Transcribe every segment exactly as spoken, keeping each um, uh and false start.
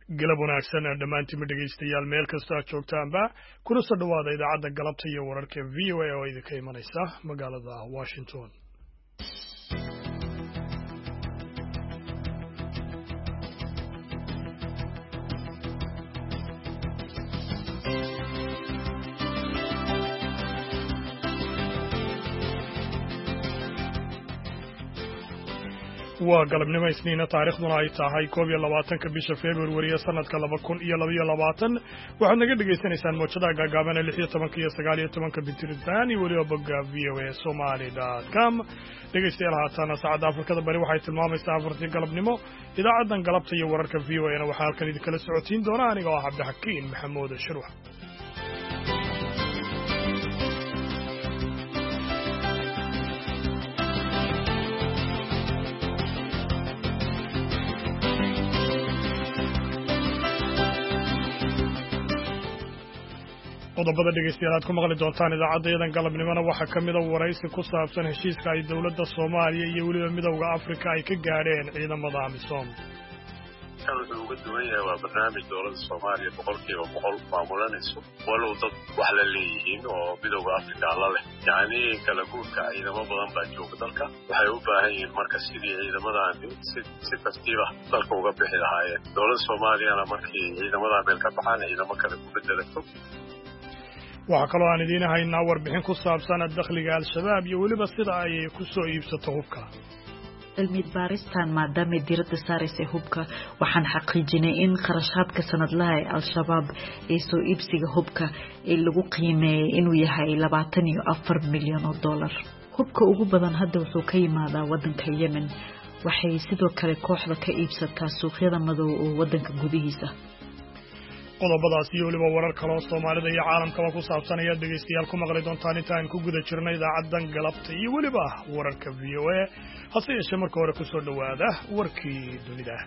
galab wanaagsan dhammaantiin dhegaystayaal meel kasta aad joogtaanba kuna soo dhawaada idaacadda galabta iyo wararka V O A oo idinka imanaysa magaalada Washington. waa galabnimo isniina taariikhduna ay tahay koob iyo labaatanka bisha February ee sanadka laba kun iyo laba iyo labaatan waxaad naga dhageysanaysaan moojada gaagaaban ee lix iyo toban iyo sagaal iyo toban bitirtaan iyo waliba bogga v o a somali dot com dhegeystayaal haatan saacada Afrikada bari waxay tilmaamaysaa afartii galabnimo idaacadan galabta iyo wararka V O A na waxa halkan idin kala socotiin doona aniga oo Cabdixakiin Maxamuud Shirwax. qodobada dhegeystayaal aad ku maqli doontaan idaacadeedan galabnimona waxaa ka mid ah waraysi ku saabsan heshiiska ay dawladda Soomaaliya iyo waliba midowga Afrika ay ka gaadheen ciidamada AMISOM. kan wuxuu uga duwan yahay waa barnaamij dawladda Soomaaliya boqolkiiba boqol maamulanayso walow dad wax la leeyihiin oo midowga Afrika la leh yacni kala guurka ciidamo badan baa jooga dalka waxay u baahan yihiin marka sidii ciidamadaani si si tartiib ah dalka uga bixi lahaayeen dawladda Soomaaliyana markii ciidamada meel ka baxaan ciidamo kale ku bedelato. waxaa kaloo aan idiin haynaa warbixin ku saabsan dakhliga al-shabaab iyo weliba sida ay ku soo iibsato hubka. cilmi baaristan maadaama diiradda saaraysa hubka waxaan xaqiijinay in kharashaadka sanadlaha ee al-shabaab ee soo iibsiga hubka ee lagu qiimeeyay inuu yahay labaatan iyo afar milyan oo dollar. hubka ugu badan hadda wuxuu ka yimaadaa waddanka Yemen waxay sidoo kale kooxda ka iibsataa suuqyada madow oo waddanka gudihiisa. qodobadaas iyo waliba warar kale oo Soomaalida iyo caalamkaba ku saabsan ayaa dhegeystayaal ku maqli doontaan intaan ku guda jirnay idaacadan galabta iyo waliba wararka V O A hase yeeshee marka hore ku soo dhawaada warkii dunida.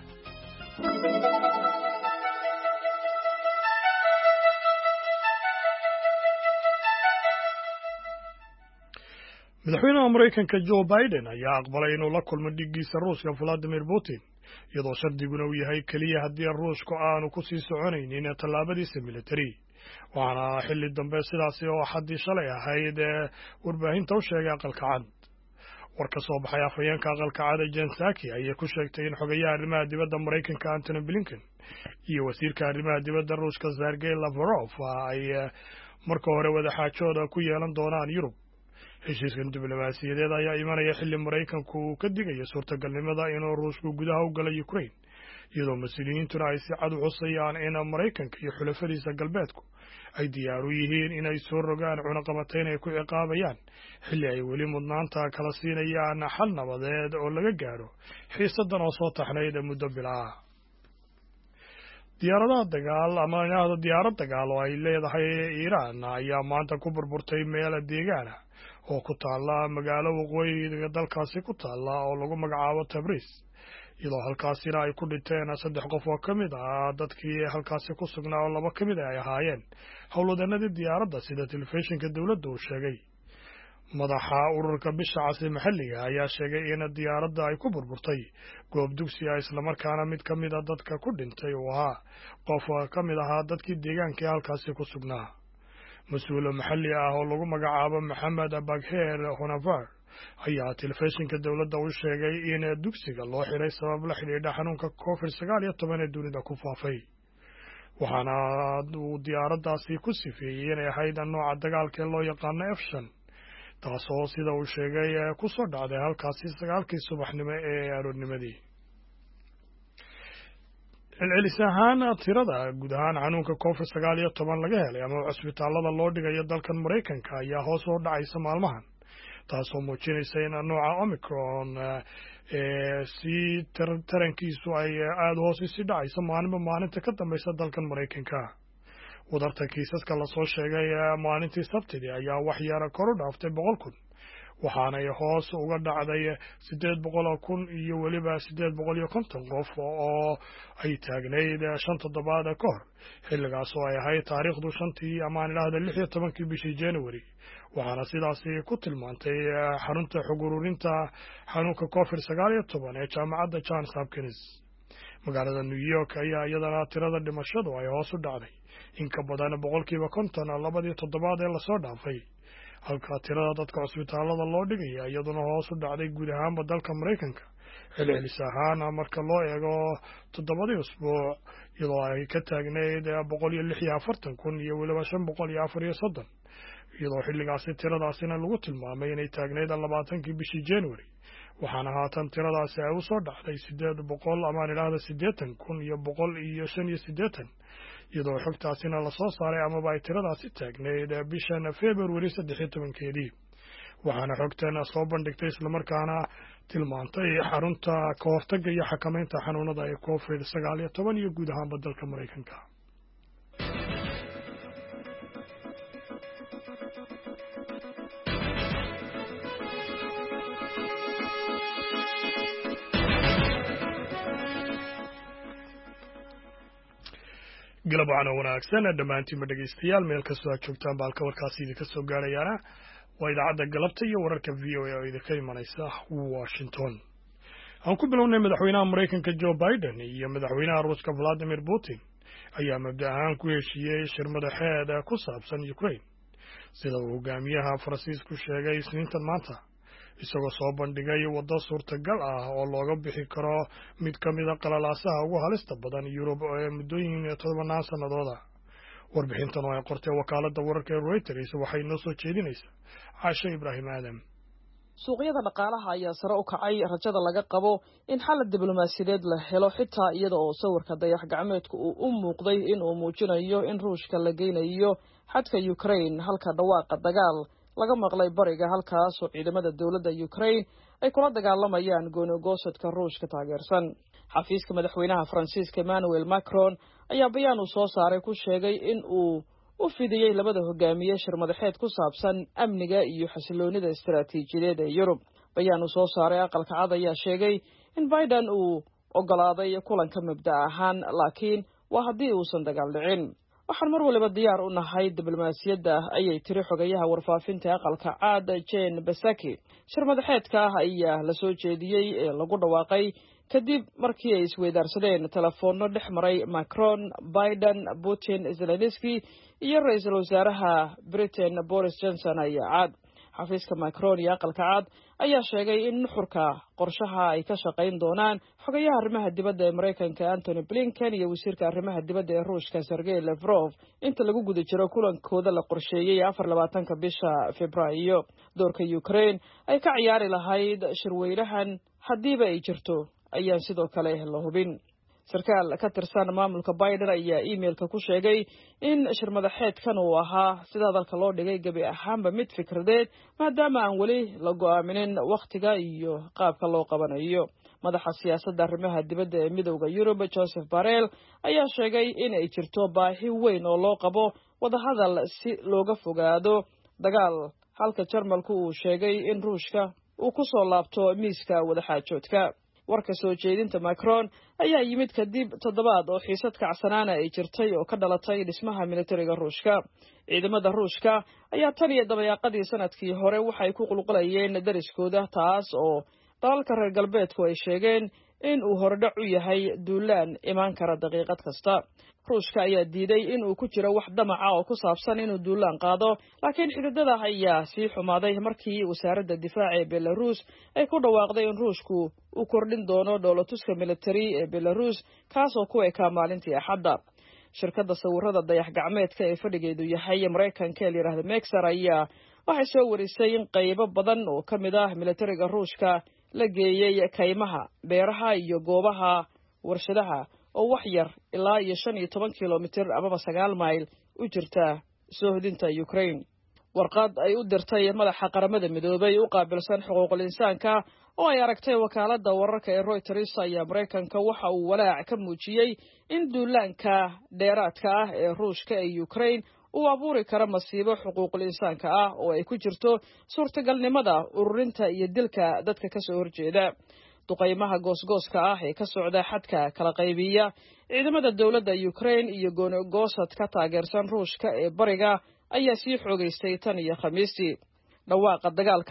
madaxweynaha Mareykanka Joe Biden ayaa aqbalay inuu la kulmo dhigiisa Ruushka Vladimir Putin iyadoo shardiguna uu yahay kaliya haddii Ruushku aanu ku sii soconaynin tallaabadiisa military waxaana xilli dambe sidaasi oo xaddii shalay ahayd warbaahinta u sheegay aqalka cad. war ka soo baxay afhayeenka aqalka cad Jen Psaki ayaa ku sheegtay in xogayaha arrimaha dibadda Mareykanka Antony Blinken iyo wasiirka arrimaha dibadda Ruushka Sergey Lavrov ay marka hore wada xaajooda ku yeelan doonaan Yurub. heshiiskan diblomaasiyadeed ayaa imanaya xilli Mareykanku uu ka digayo suurtagalnimada inuu Ruushku gudaha u galo Ukraine iyadoo mas'uuliyiintuna ay si cad u xusayaan in Mareykanka iyo xulafadiisa galbeedku ay diyaar u yihiin inay soo rogaan cunaqabatayn ay ku ciqaabayaan xilli ay weli mudnaanta kala siinayaan xal nabadeed oo laga gaaro xiisadan oo soo taxnayd muddo bilaa. diyaaradaha dagaal ama inaada diyaarad dagaal oo ay leedahay Iiraan ayaa maanta ku burburtay meel deegaana oo ku taala magaalo waqooyiga dalkaasi ku taala oo lagu magacaabo Tabriz iyadoo halkaasina ay ku dhinteen saddex qof oo ka mid ah dadkii halkaasi ku sugnaa oo laba ka mid ay ahaayeen howlwadeennadii diyaaradda sida telefishinka dawladda uu sheegay. madaxa ururka bisha cas maxalliga ayaa sheegay in diyaaradda ay ku burburtay goob dugsi ah islamarkaana mid ka mid ah dadka ku dhintay uu ahaa qof ka mid ahaa dadkii deegaanka ee halkaasi ku sugnaa. mas-uul maxalli ah oo lagu magacaabo Maxamed Bagheer Honavar ayaa telefishinka dawladda u sheegay in dugsiga loo xiray sabab la xidhiidha xanuunka covid sagaal iyo toban ee dunida ku faafay waxaana uu diyaaraddaasi ku sifeeyey inay ahayd nooca dagaalka loo yaqaano F shan taasoo sida uu sheegay ku soo dhacday halkaasi sagaalkii subaxnimo ee aroornimadii. celcelis ahaan tirada guud ahaan xanuunka covid sagaal iyo toban laga helay ama cusbitaalada loo dhigayo dalkan Mareykanka ayaa hoos u dhacaysa maalmahan taasoo muujinaysa in nooca Omicron ee si tarankiisu ay aad hoos u sii dhacayso maalinba maalinta ka dambaysa dalkan Mareykanka. wadarta kiisaska la soo sheegay maalintii Sabtidii ayaa wax yar kor u dhaaftay boqol kun waxaana ay hoos uga dhacday siddeed boqol kun iyo waliba siddeed boqol iyo konton qof oo ay taagnayd shan toddobaad ka hor xilligaas oo ay ahayd taariikhdu shantii ama aan ilaahda lix iyo tobankii bishii January waxaana sidaasi ku tilmaantay xarunta xog ururinta xanuunka covid sagaal iyo toban ee jaamacadda Johns Hopkins. magaalada New York ayaa iyadana tirada dhimashadu ay hoos u dhacday in ka badan boqolkiiba konton labadii toddobaad ee lasoo dhaafay, halka tirada dadka cusbitaalada loo dhigaya iyaduna hoos u dhacday guud ahaanba dalka Mareykanka celcelis ahaan marka loo eego toddobadii usbuuc, iyadoo ay ka taagneyd boqol iyo lix iyo afartan kun iyo weliba shan boqol iyo afar iyo soddon, iyadoo xilligaasi tiradaasina lagu tilmaamay inay taagneyd labaatankii bishii January, waxaana haatan tiradaasi ay u soo dhacday sideed boqol ama aan idhaahdo siddeetan kun iyo boqol iyo shan iyo siddeetan, iyadoo xogtaasina lasoo saaray amaba ay tiradaasi taagneyd bishan February saddex iyo tobankeedii. waxaana xogtan soo bandhigtay islamarkaana tilmaantay xarunta ka hortagga iyo xakamaynta xanuunada ee covid sagaal iyo toban iyo guud ahaanba dalka Mareykanka. galab waxaana wanaagsan dhammaantiinba dhegaystayaal meel kastoo aad joogtaan ba halka warkaasi idinka soo gaarayaana waa idaacadda galabta iyo wararka v o a oo idinka imanaysa Washington. aan ku bilownay madaxweynaha Mareykanka Joe Biden iyo madaxweynaha Ruuska Vladimir Putin ayaa mabda ahaan ku heshiiyey shir madaxeed ku saabsan Ukraine, sida uu hogaamiyaha Faransiisku sheegay Isniintan maanta, isagoo soo bandhigay waddo suurtagal ah oo looga bixi karo mid ka mid a qalalaasaha ugu halista badan Yurub ee muddooyin tobanaan sannadooda. warbixintan oo ay qortay wakaaladda wararka ee Reuters waxay noo soo jeedinaysaa Caasha Ibraahim Aadan. suuqyada dhaqaalaha ayaa sare u kacay rajada laga qabo in xal diblomaasiyadeed la helo, xitaa iyada oo sawirka dayax gacmeedku uu u muuqday in uu muujinayo in Ruushka la geynayo xadka Ukraine, halka dhawaaqa dagaal laga maqlay bariga halkaas oo ciidamada dawladda Ukraine ay kula dagaalamayaan gooni-goosadka Ruushka taageersan. xafiiska madaxweynaha Faransiiska Emmanuel Macron ayaa bayaan uu soo saaray ku sheegay in uu u fidiyey labada hogaamiye shir madaxeed ku saabsan amniga iyo xasiloonida istaraatiijiyadeed ee Yurub. bayaan uu soo saaray aqalka cad ayaa sheegay in Biden uu ogolaaday kulanka mabda ahaan, laakiin waa haddii uusan dagaal dhicin. waxaan mar waliba diyaar u nahay diblomaasiyadda, ayay tiri xogayaha warfaafinta aqalka cad Jane Psaki. shir madaxeedka ayaa la soo jeediyey ee lagu dhawaaqay kadib markii ay isweydaarsadeen telefoonno dhex maray Macron, Biden, Putin, Zelensky iyo ra'iisul wasaaraha Britain Boris Johnson ayaa cad. xafiiska Macron iyo aqalka cad ayaa sheegay in nuxurka qorshaha ay ka shaqayn doonaan xogayaha arrimaha dibadda ee Mareykanka Antony Blinken iyo wasiirka arrimaha dibadda ee Ruushka Sergey Lavrov inta lagu guda jiro kulankooda la qorsheeyay afar iyo labaatanka bisha Febraayo. doorka Ukraine ay ka ciyaari lahayd shirweynahan hadiiba ay jirto ayaan sidoo kale la hubin. sarkaal ka tirsan maamulka Biden ayaa emailka ku sheegay in shir madaxeedkan uu ahaa sida hadalka loo dhigay gabi ahaanba mid fikradeed, maadaama aan weli la go'aaminin wakhtiga iyo qaabka loo qabanayo. madaxa siyaasadda arrimaha dibadda ee midowda Yurub Joseph Borrell ayaa sheegay in ay jirto baahi weyn oo loo qabo wadahadal si looga fogaado dagaal, halka Jarmalku uu sheegay in Ruushka uu ku soo laabto miiska wadaxaajoodka. warka soo jeedinta Macron ayaa yimid kadib toddobaad oo xiisad kacsanaana ay jirtay oo ka dhalatay dhismaha militariga Ruushka. ciidamada Ruushka ayaa tan iyo dabayaaqadii sanadkii hore waxay ku qulqulayeen dariskooda, taas oo dalalka reer galbeedku ay sheegeen in uu hordhac u yahay duulaan imaan kara daqiiqad kasta. Ruushka ayaa diiday in uu ku jiro wax damaca oo ku saabsan inuu duulaan qaado, laakiin xididada ayaa sii xumaaday markii wasaaradda difaaca ee Belarus ay ku dhawaaqday in Ruushku uu kordhin doono dhoolatuska militari ee Belarus, kaas oo ku ekaa maalintii Axadda. shirkadda sawirada dayax gacmeedka ee fadhigeedu yahay Mareykanka ee la yiraahdo Maxar ayaa waxay soo warisay in qaybo badan oo ka mid ah militariga Ruushka la geeyay kaymaha, beeraha iyo goobaha warshadaha oo wax yar ilaa iyo shan iyo toban kiiloomitir amaba sagaal mayl u jirta soohdinta Ukraine. warqad ay u dirtay madaxa qaramada midoobay u qaabilsan xuquuqul insaanka oo ay aragtay wakaaladda wararka ee Reuters ayaa Mareykanka waxa uu walaac ka muujiyey in duulaanka dheeraadka ah ee Ruushka ee Ukraine uu abuuri karo masiibo xuquuqul insaanka ah oo ay ku jirto suurtagalnimada ururinta iyo dilka dadka ka soo horjeeda. duqaymaha goosgooska ah ee ka socda xadka kala qaybiya ciidamada dawladda Ukraine iyo gooni-goosad ka taageersan Ruushka ee bariga ayaa sii xoogaystay tan iyo Khamiistii. dhawaaqa dagaalka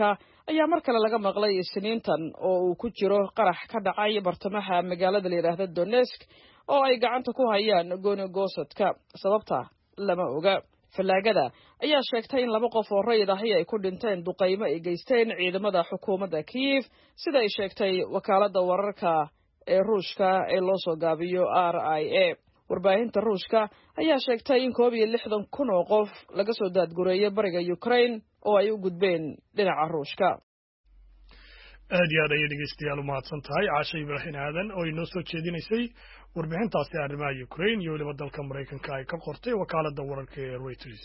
ayaa mar kale laga maqlay isniintan oo uu ku jiro qarax ka dhacay bartamaha magaalada la yidhaahda Donetsk oo ay gacanta ku hayaan gooni-goosadka. Sababta lama oga. Fallaagada ayaa sheegtay in laba qof oo rayid ahi ay ku dhinteen duqaymo ay geysteen ciidamada xukuumadda Kiev, sida ay sheegtay wakaaladda wararka ee Ruushka ee loo soo gaabiyo R I A. Warbaahinta Ruushka ayaa sheegtay in koob iyo lixdan kun oo qof laga soo daadgureeyay bariga Ukraine oo ay u gudbeen dhinaca Ruushka. aad iyo aad ayay dhegeystayaal u mahadsan tahay Caasha Ibraahin Aadan oo inoo soo jeedinaysay warbixintaasi arrimaha Ukraine iyo weliba dalka Mareykanka ay ka qortay wakaaladda wararka ee Reuters.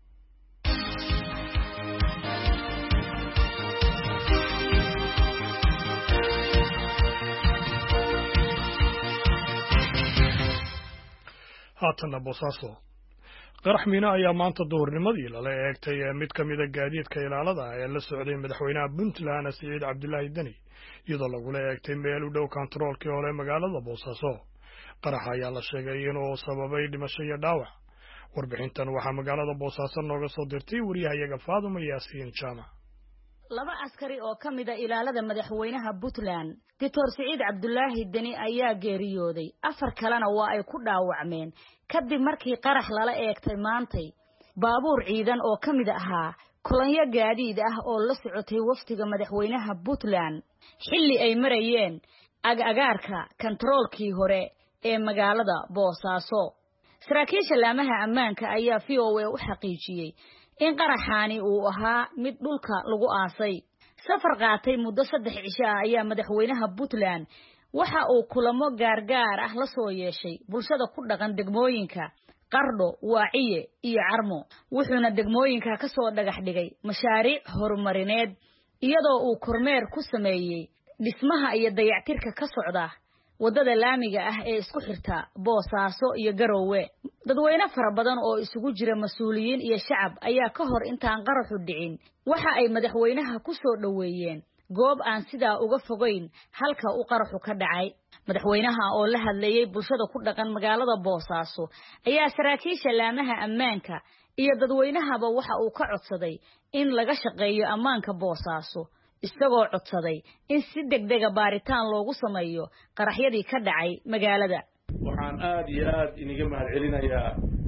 haatana Boosaaso. qarax miino ayaa maanta duhurnimadii lala eegtay mid ka mid ah gaadiidka ilaalada ee la socday madaxweynaha Puntland Siciid Cabdullaahi Dani iyadoo lagula eegtay meel u dhow kontaroolkii hore magaalada Boosaaso. qarax ayaa la sheegay inuu sababay dhimasho iyo dhaawac. warbixintan waxaa magaalada Boosaaso nooga soo dirtay wariyahayaga Faadumo Yaasiin Jaamac. laba askari oo ka mid ah ilaalada madaxweynaha Puntland Dictor Siciid Cabdullaahi Dani ayaa geeriyooday, afar kalena waa ay ku dhaawacmeen kadib markii qarax lala eegtay maantay baabuur ciidan oo ka mid ahaa kolonyo gaadiid ah oo la socotay waftiga madaxweynaha Puntland xilli ay marayeen ag-agaarka kontaroolkii hore ee magaalada Boosaaso. saraakiisha laamaha ammaanka ayaa V O A u xaqiijiyay in qaraxaani uu ahaa mid dhulka lagu aasay. safar qaatay muddo saddex cisho ah ayaa madaxweynaha Puntland waxa uu kulamo gaargaar ah la soo yeeshay bulshada ku dhaqan degmooyinka Qardho, Waaciye iyo Carmo, wuxuuna degmooyinka ka soo dhagax dhigay mashaariic horumarineed iyadoo uu kormeer ku sameeyay dhismaha iyo dayactirka ka socda wadada laamiga ah ee isku xirta Boosaaso iyo Garowe. dadweyne fara badan oo isugu jira mas'uuliyiin iyo shacab ayaa ka hor intaan qaraxu dhicin waxa ay madaxweynaha ku soo dhaweeyeen goob aan sidaa uga fogeyn halka uu qaraxu ka dhacay. madaxweynaha oo la hadlayay bulshada ku dhaqan magaalada Boosaaso ayaa saraakiisha laamaha ammaanka iyo dadweynahaba waxa uu ka codsaday in laga shaqeeyo ammaanka Boosaaso, isagoo codsaday in si degdeg ah baaritaan loogu sameeyo qaraxyadii ka dhacay magaalada. waxaan aad iyo aad iniga mahadcelinayaa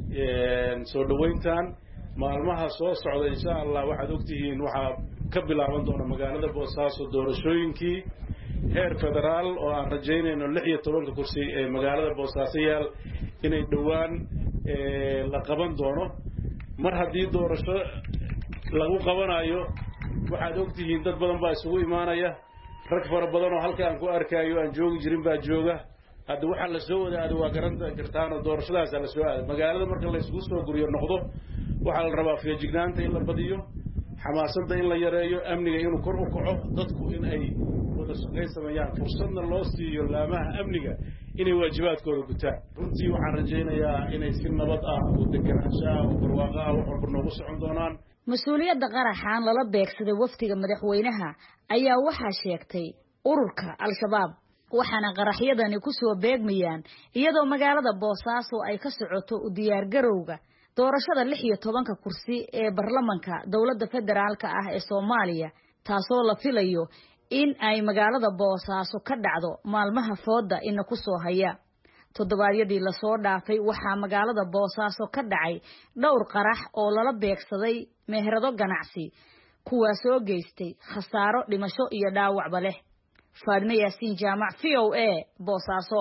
soo dhaweyntan maalmaha soo socda insha Allah. waxaad ogtihiin waxa ka bilaaban doona magaalada Boosaaso doorashooyinkii heer federaal oo aan rajaynayno lix iyo toban kursi ee magaalada Boosaaso yaal inay dhawaan la qaban doono. mar haddii doorasho lagu qabanayo waxaad ogtihiin dad badan baa isugu imaanaya, rag fara badan oo halka aan ku arkayo aan joogi jirin baa jooga. hadda waxa la soo wadaado waa garanta kartaan doorashadaas la soo aado magaalada marka la isku soo guriyo noqdo waxa la rabaa feejignaanta in la badiyo, xamaasada in la yareeyo, amniga inuu kor u kaco, dadku in ay wada shaqayn sameeyaan, fursadna loo siiyo laamaha amniga inay waajibaadkooda gutaan. runtii waxaan rajaynayaa inay si nabad ah oo deganaansho ah oo barwaaqo ah wax walba noogu socon doonaan. mas-uuliyadda qaraxaan lala beegsaday waftiga madaxweynaha ayaa waxaa sheegtay ururka Al-Shabaab, waxaana qaraxyadani ku soo beegmayaan iyadoo magaalada Boosaaso ay ka socoto u diyaar garowga doorashada lix iyo tobanka kursi ee baarlamaanka dawladda federaalka ah ee Soomaaliya, taasoo la filayo in ay magaalada Boosaaso ka dhacdo maalmaha fooda in ku soo haya. toddobaadyadii la soo dhaafay waxaa magaalada Boosaaso ka dhacay dhowr qarax oo lala beegsaday meherado ganacsi kuwaas oo geystay khasaaro dhimasho iyo dhaawacba leh. Faadumo Yaasiin Jaamac, V O A, Boosaaso.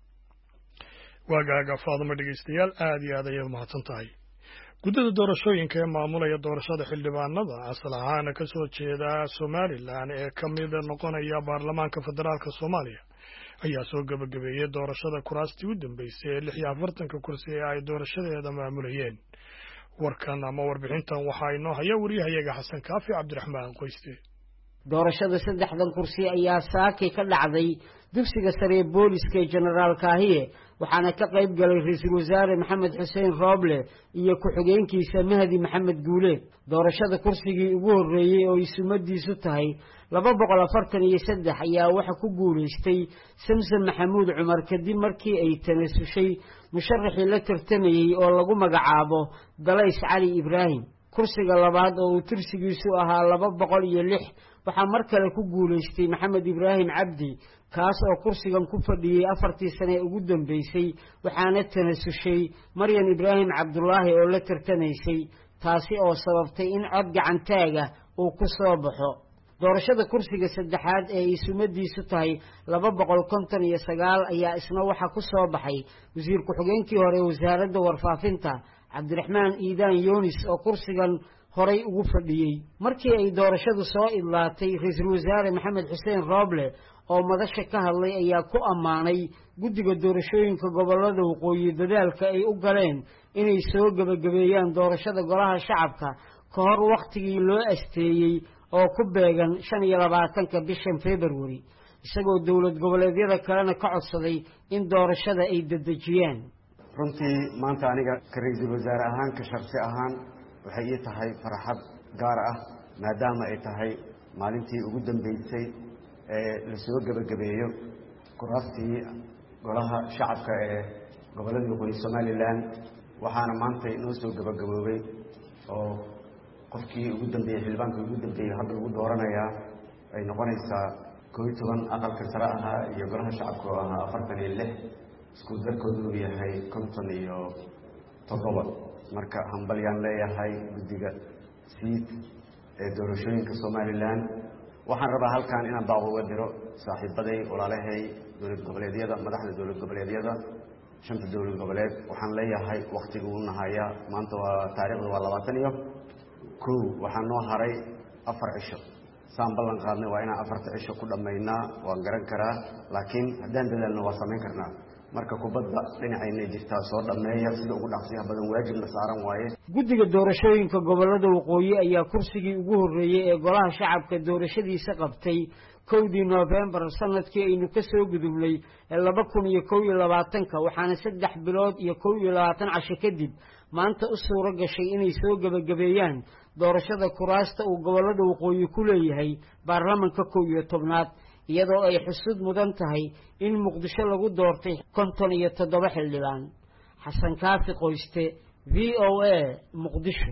waagaaga Faadumo dhegeystayaal aad iyo aad ayaad mahadsan tahay. guddida doorashooyinka ee maamulaya doorashada xildhibaanada asal ahaan ka soo jeeda Somaliland ee ka mid noqonaya baarlamaanka federaalka Soomaaliya ayaa soo gabagabeeyay doorashada kuraastii u dambeysay ee lix iyo afartanka kursi ee ay doorashadeeda maamulayeen. warkan ama warbixintan waxaa inoo haya wariyahayaga Xasan Kaafi Cabdiraxmaan Qoyste. doorashada saddexdan kursi ayaa saaki ka dhacday dugsiga sare ee booliska ee General Kaahiye, waxaana ka qayb galay ra'iisul wasaare Maxamed Xuseen Rooble iyo ku-xigeenkiisa Mahdi Maxamed Guuleed. doorashada kursigii ugu horeeyay oo isumadiisu tahay laba boqol afartan iyo saddex ayaa waxa ku guuleystay Samson Maxamuud Cumar kadib markii ay tanaasushay musharaxii la tartamayay oo lagu magacaabo Dalays Cali Ibraahim. kursiga labaad oo uu tirsigiisu ahaa laba boqol iyo lix waxaa mar kale ku guulaystay maxamed ibraahim cabdi kaas oo kursigan ku fadhiyey afartii sane ee ugu dambeysay waxaana tanasushay maryan ibraahim cabdulaahi oo la tartamaysay taasi oo sababtay in cod gacantaaga uu ku soo baxo doorashada kursiga saddexaad ee ay sumadiisu tahay laba boqol konton iyo sagaal ayaa isna waxaa ku soo baxay wasiir ku-xigeenkii hore wasaaradda warfaafinta cabdiraxmaan iidaan yunis oo kursigan horay ugu fadhiyey markii ay doorashadu soo idlaatay ra-iisul wasaare maxamed xuseen rooble oo madasha ka hadlay ayaa ku ammaanay guddiga doorashooyinka gobollada waqooyi dadaalka ay u galeen inay soo gebagabeeyaan doorashada golaha shacabka ka hor wakhtigii loo asteeyey oo ku beegan shan iyo labaatanka bishan februari isagoo dowlad goboleedyada kalena ka codsaday in doorashada ay dedejiyaan runtii maanta aniga ka ra-iisul wasaare ahaan ka sharci ahaan waxay ii tahay farxad gaar ah maadaama ay tahay maalintii ugu dambeysay ee lasoo gebagabeeyo kuraastii golaha shacabka ee gobollada waqooyi somalilan waxaana maanta inoo soo gebagaboobay oo qofkii ugu dambeeyey xildhibaankii ugu dambeeyey hadda lagu dooranayaa ay noqonaysaa koo iyo toban aqalka sare ahaa iyo golaha shacabka oo ahaa afartan iyo lix isku darkoodu uu yahay konton iyo toddoba marka hambalyaan leeyahay guddiga siid ee doorashooyinka somalilan waxaan rabaa halkan inaan baaq uga diro saaxiibaday walaalahay dowlad goboleedyada madaxda dowlad goboleedyada shanta dowlad goboleed waxaan leeyahay waktiga uu nahayaa maanta waa taariikhda waa labaatan iyo kow waxaa noo haray afar cisho saan ballan qaadnay waa inaan afarta cisho ku dhammaynaa waan garan karaa laakiin haddaan dadaalno waa samayn karnaa marka kubadda dhinacayna jirtaa soo dhammeeya sida ugu dhaqsiyaha badan waajibna saaran waaye guddiga doorashooyinka gobollada waqooyi ayaa kursigii ugu horreeyey ee golaha shacabka doorashadiisa qabtay kowdii noofembar sanadkii aynu ka soo gudubnay ee laba kun iyo kow iyo labaatanka waxaana saddex bilood iyo kow iyo labaatan casho kadib maanta u suuro gashay inay soo gebagabeeyaan doorashada kuraasta uu gobollada waqooyi ku leeyahay baarlamanka kow iyo tobnaad iyadoo ay xusud mudan tahay in muqdisho lagu doortay konton iyo toddoba xildhibaan xasan kaafi qoyste v o a muqdisho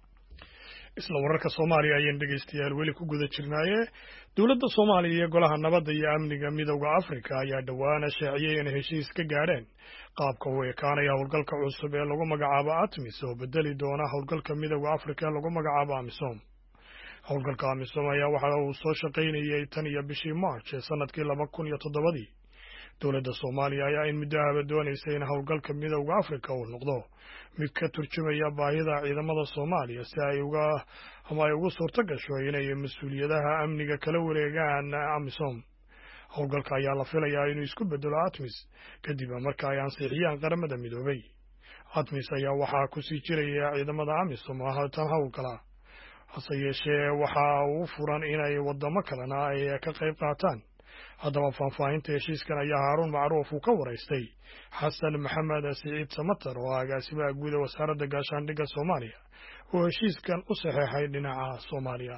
isla wararka soomaaliya ayaan dhegaystayaal weli ku guda jirnaaye dowladda soomaaliya iyo golaha nabadda iyo amniga midowda afrika ayaa dhowaana shaaciyey inay heshiis ka gaadheen qaabka uu ekaanaya howlgalka cusub ee lagu magacaabo atmis oo bedeli doona howlgalka midowda afrika ee lagu magacaabo amisom howlgalka amisom ayaa waxa uu soo shaqaynayay tan iyo bishii march ee sanadkii laba kun iyo toddobadii dowladda soomaaliya ayaa in muddo ahba doonaysay in howlgalka midowda afrika uu noqdo mid ka turjumaya baahida ciidamada soomaaliya si ay uga ama ay ugu suurto gasho inay mas-uuliyadaha amniga kala wareegaan amisom howlgalka ayaa la filayaa inuu isku bedelo atmis kadib marka ay ansixiyaan qaramada midoobay atmis ayaa waxaa kusii jiraya ciidamada amisom oo haatan howlgala hase yeeshee waxa uu furan inay wadamo kalena ay ka qayb qaataan haddaba faahfaahinta heshiiskan ayaa haaruun macruuf uu ka waraystay xasan maxamed siciid samatar oo agaasimaha guud ee wasaaradda gaashaandhigga soomaaliya oo heshiiskan u saxeexay dhinaca soomaaliya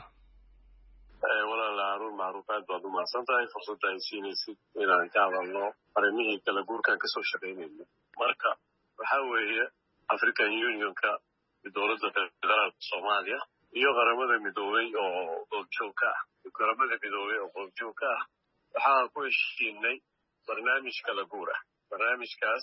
walaala haaruun macruuf aad baad u mahadsan tahay fursadda ay siinaysid inaan ka hadalno arrimihii kala guurkaan kasoo shaqaynayno marka waxaa weeye african unionka dowladda federaalka soomaaliya iyo qaramada midoobay oo goobjoog ka ah qaramada midoobay oo goobjoog ka ah waxaan ku heshiinay barnaamij kala guur ah barnaamijkaas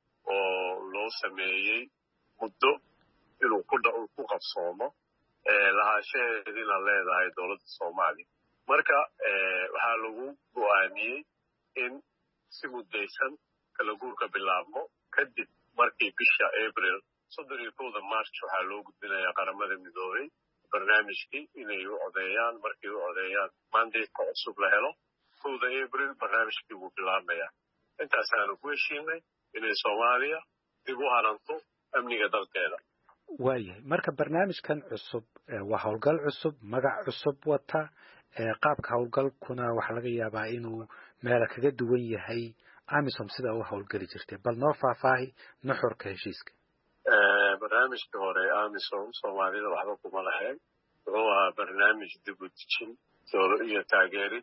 oo loo sameeyey muddo inuu ku qabsoomo lahaanshaheedina leedahay dowladda soomaaliya marka waxaa lagu go-aamiyey in si muddaysan kala guurka bilaabmo kadib markii bisha abril soddon iyo kowda march waxaa loo gudbinayaa qaramada midoobay barnaamijkii inay u codeeyaan markay u codeeyaan mandateka cusub la helo kowda abril barnaamijkii wuu bilaabmayaa intaasaanu ku heshiinay inay soomaaliya dib u haranto amniga dalkeeda waayahay marka barnaamijkan cusub waa howlgal cusub magac cusub wata qaabka howlgalkuna waxaa laga yaabaa inuu meela kaga duwan yahay amisom sida u howlgeli jirtay bal noo faahfaahi nuxurka heshiiska barnaamijkii hore amisom soomaalida waxba kuma lahayn wuxuu ahaa barnaamij dib u dejin iyo taageerid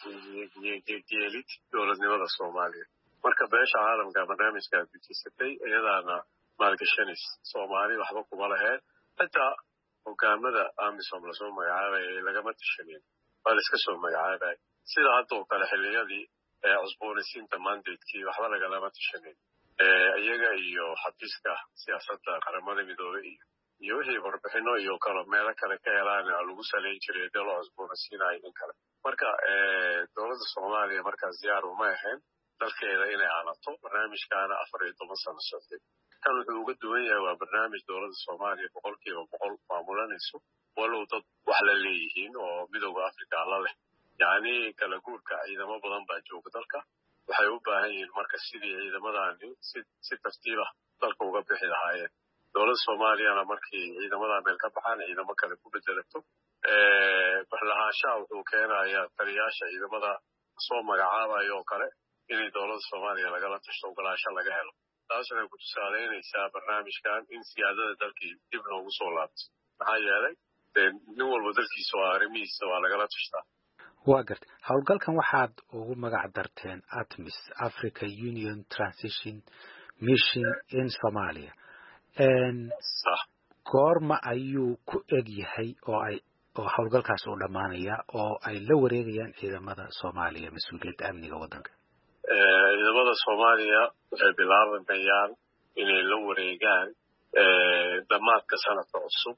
geelid dowladnimada soomaaliya marka beesha caalamka barnaamijkaa gujisatay iyadaana maalgashanaysa soomaali waxba kuma lahayn xitaa hogaamada amisom lasoo magacaabaya lagama tashanin waa la iska soo magacaabay sida hadda oo kale xilliyadii cusboonaysiinta mandatekii waxba lagalama tashanin iyaga iyo xafiiska siyaasadda qaramada midoobay iyo iyo wixii warbixino iyo kale meelo kale ka helaan lagu saleyn jiray dee loo cusboonaysiinayo in kale marka dowladda soomaaliya markaas diyaar uma ahayn dalkeeda inay aanato barnaamijkaana afar iyo toban sano socday kan wuxuu uga duwan yahay waa barnaamij dowladda soomaaliya boqolkiiba boqol maamulanayso walow dad wax la leeyihiin oo midowda africa la leh yacni kala guurka ciidamo badan baa jooga dalka waxay u baahan yihiin marka sidii ciidamadaani si si tartiiba dalka uga bixi lahaayeen dowladda soomaaliyana markii ciidamada meel ka baxaan ciidamo kale ku bedelato barlahaanshaha wuxuu keenayaa taliyaasha ciidamada soo magacaabayo oo kale inay dowladda soomaaliya lagala tashto ogolaansho laga helo taas waxay ku tusaaleynaysaa barnaamijkan in siyaadada dalkii dib loogu soo laabto maxaa yeelay nin walba dalkiisa waa arrimihiisa waa lagala tashtaa waa gartay howlgalkan waxaad ugu magac darteen atmis Africa Union Transition Mission in Somalia goorma ayuu ku eg yahay oo ay oo howlgalkaas u dhamaanaya oo ay la wareegayaan ciidamada Soomaaliya mas'uuliyadda amniga waddanka ciidamada Soomaaliya waxay bilaabanayaan inay la wareegaan dhammaadka sanadka cusub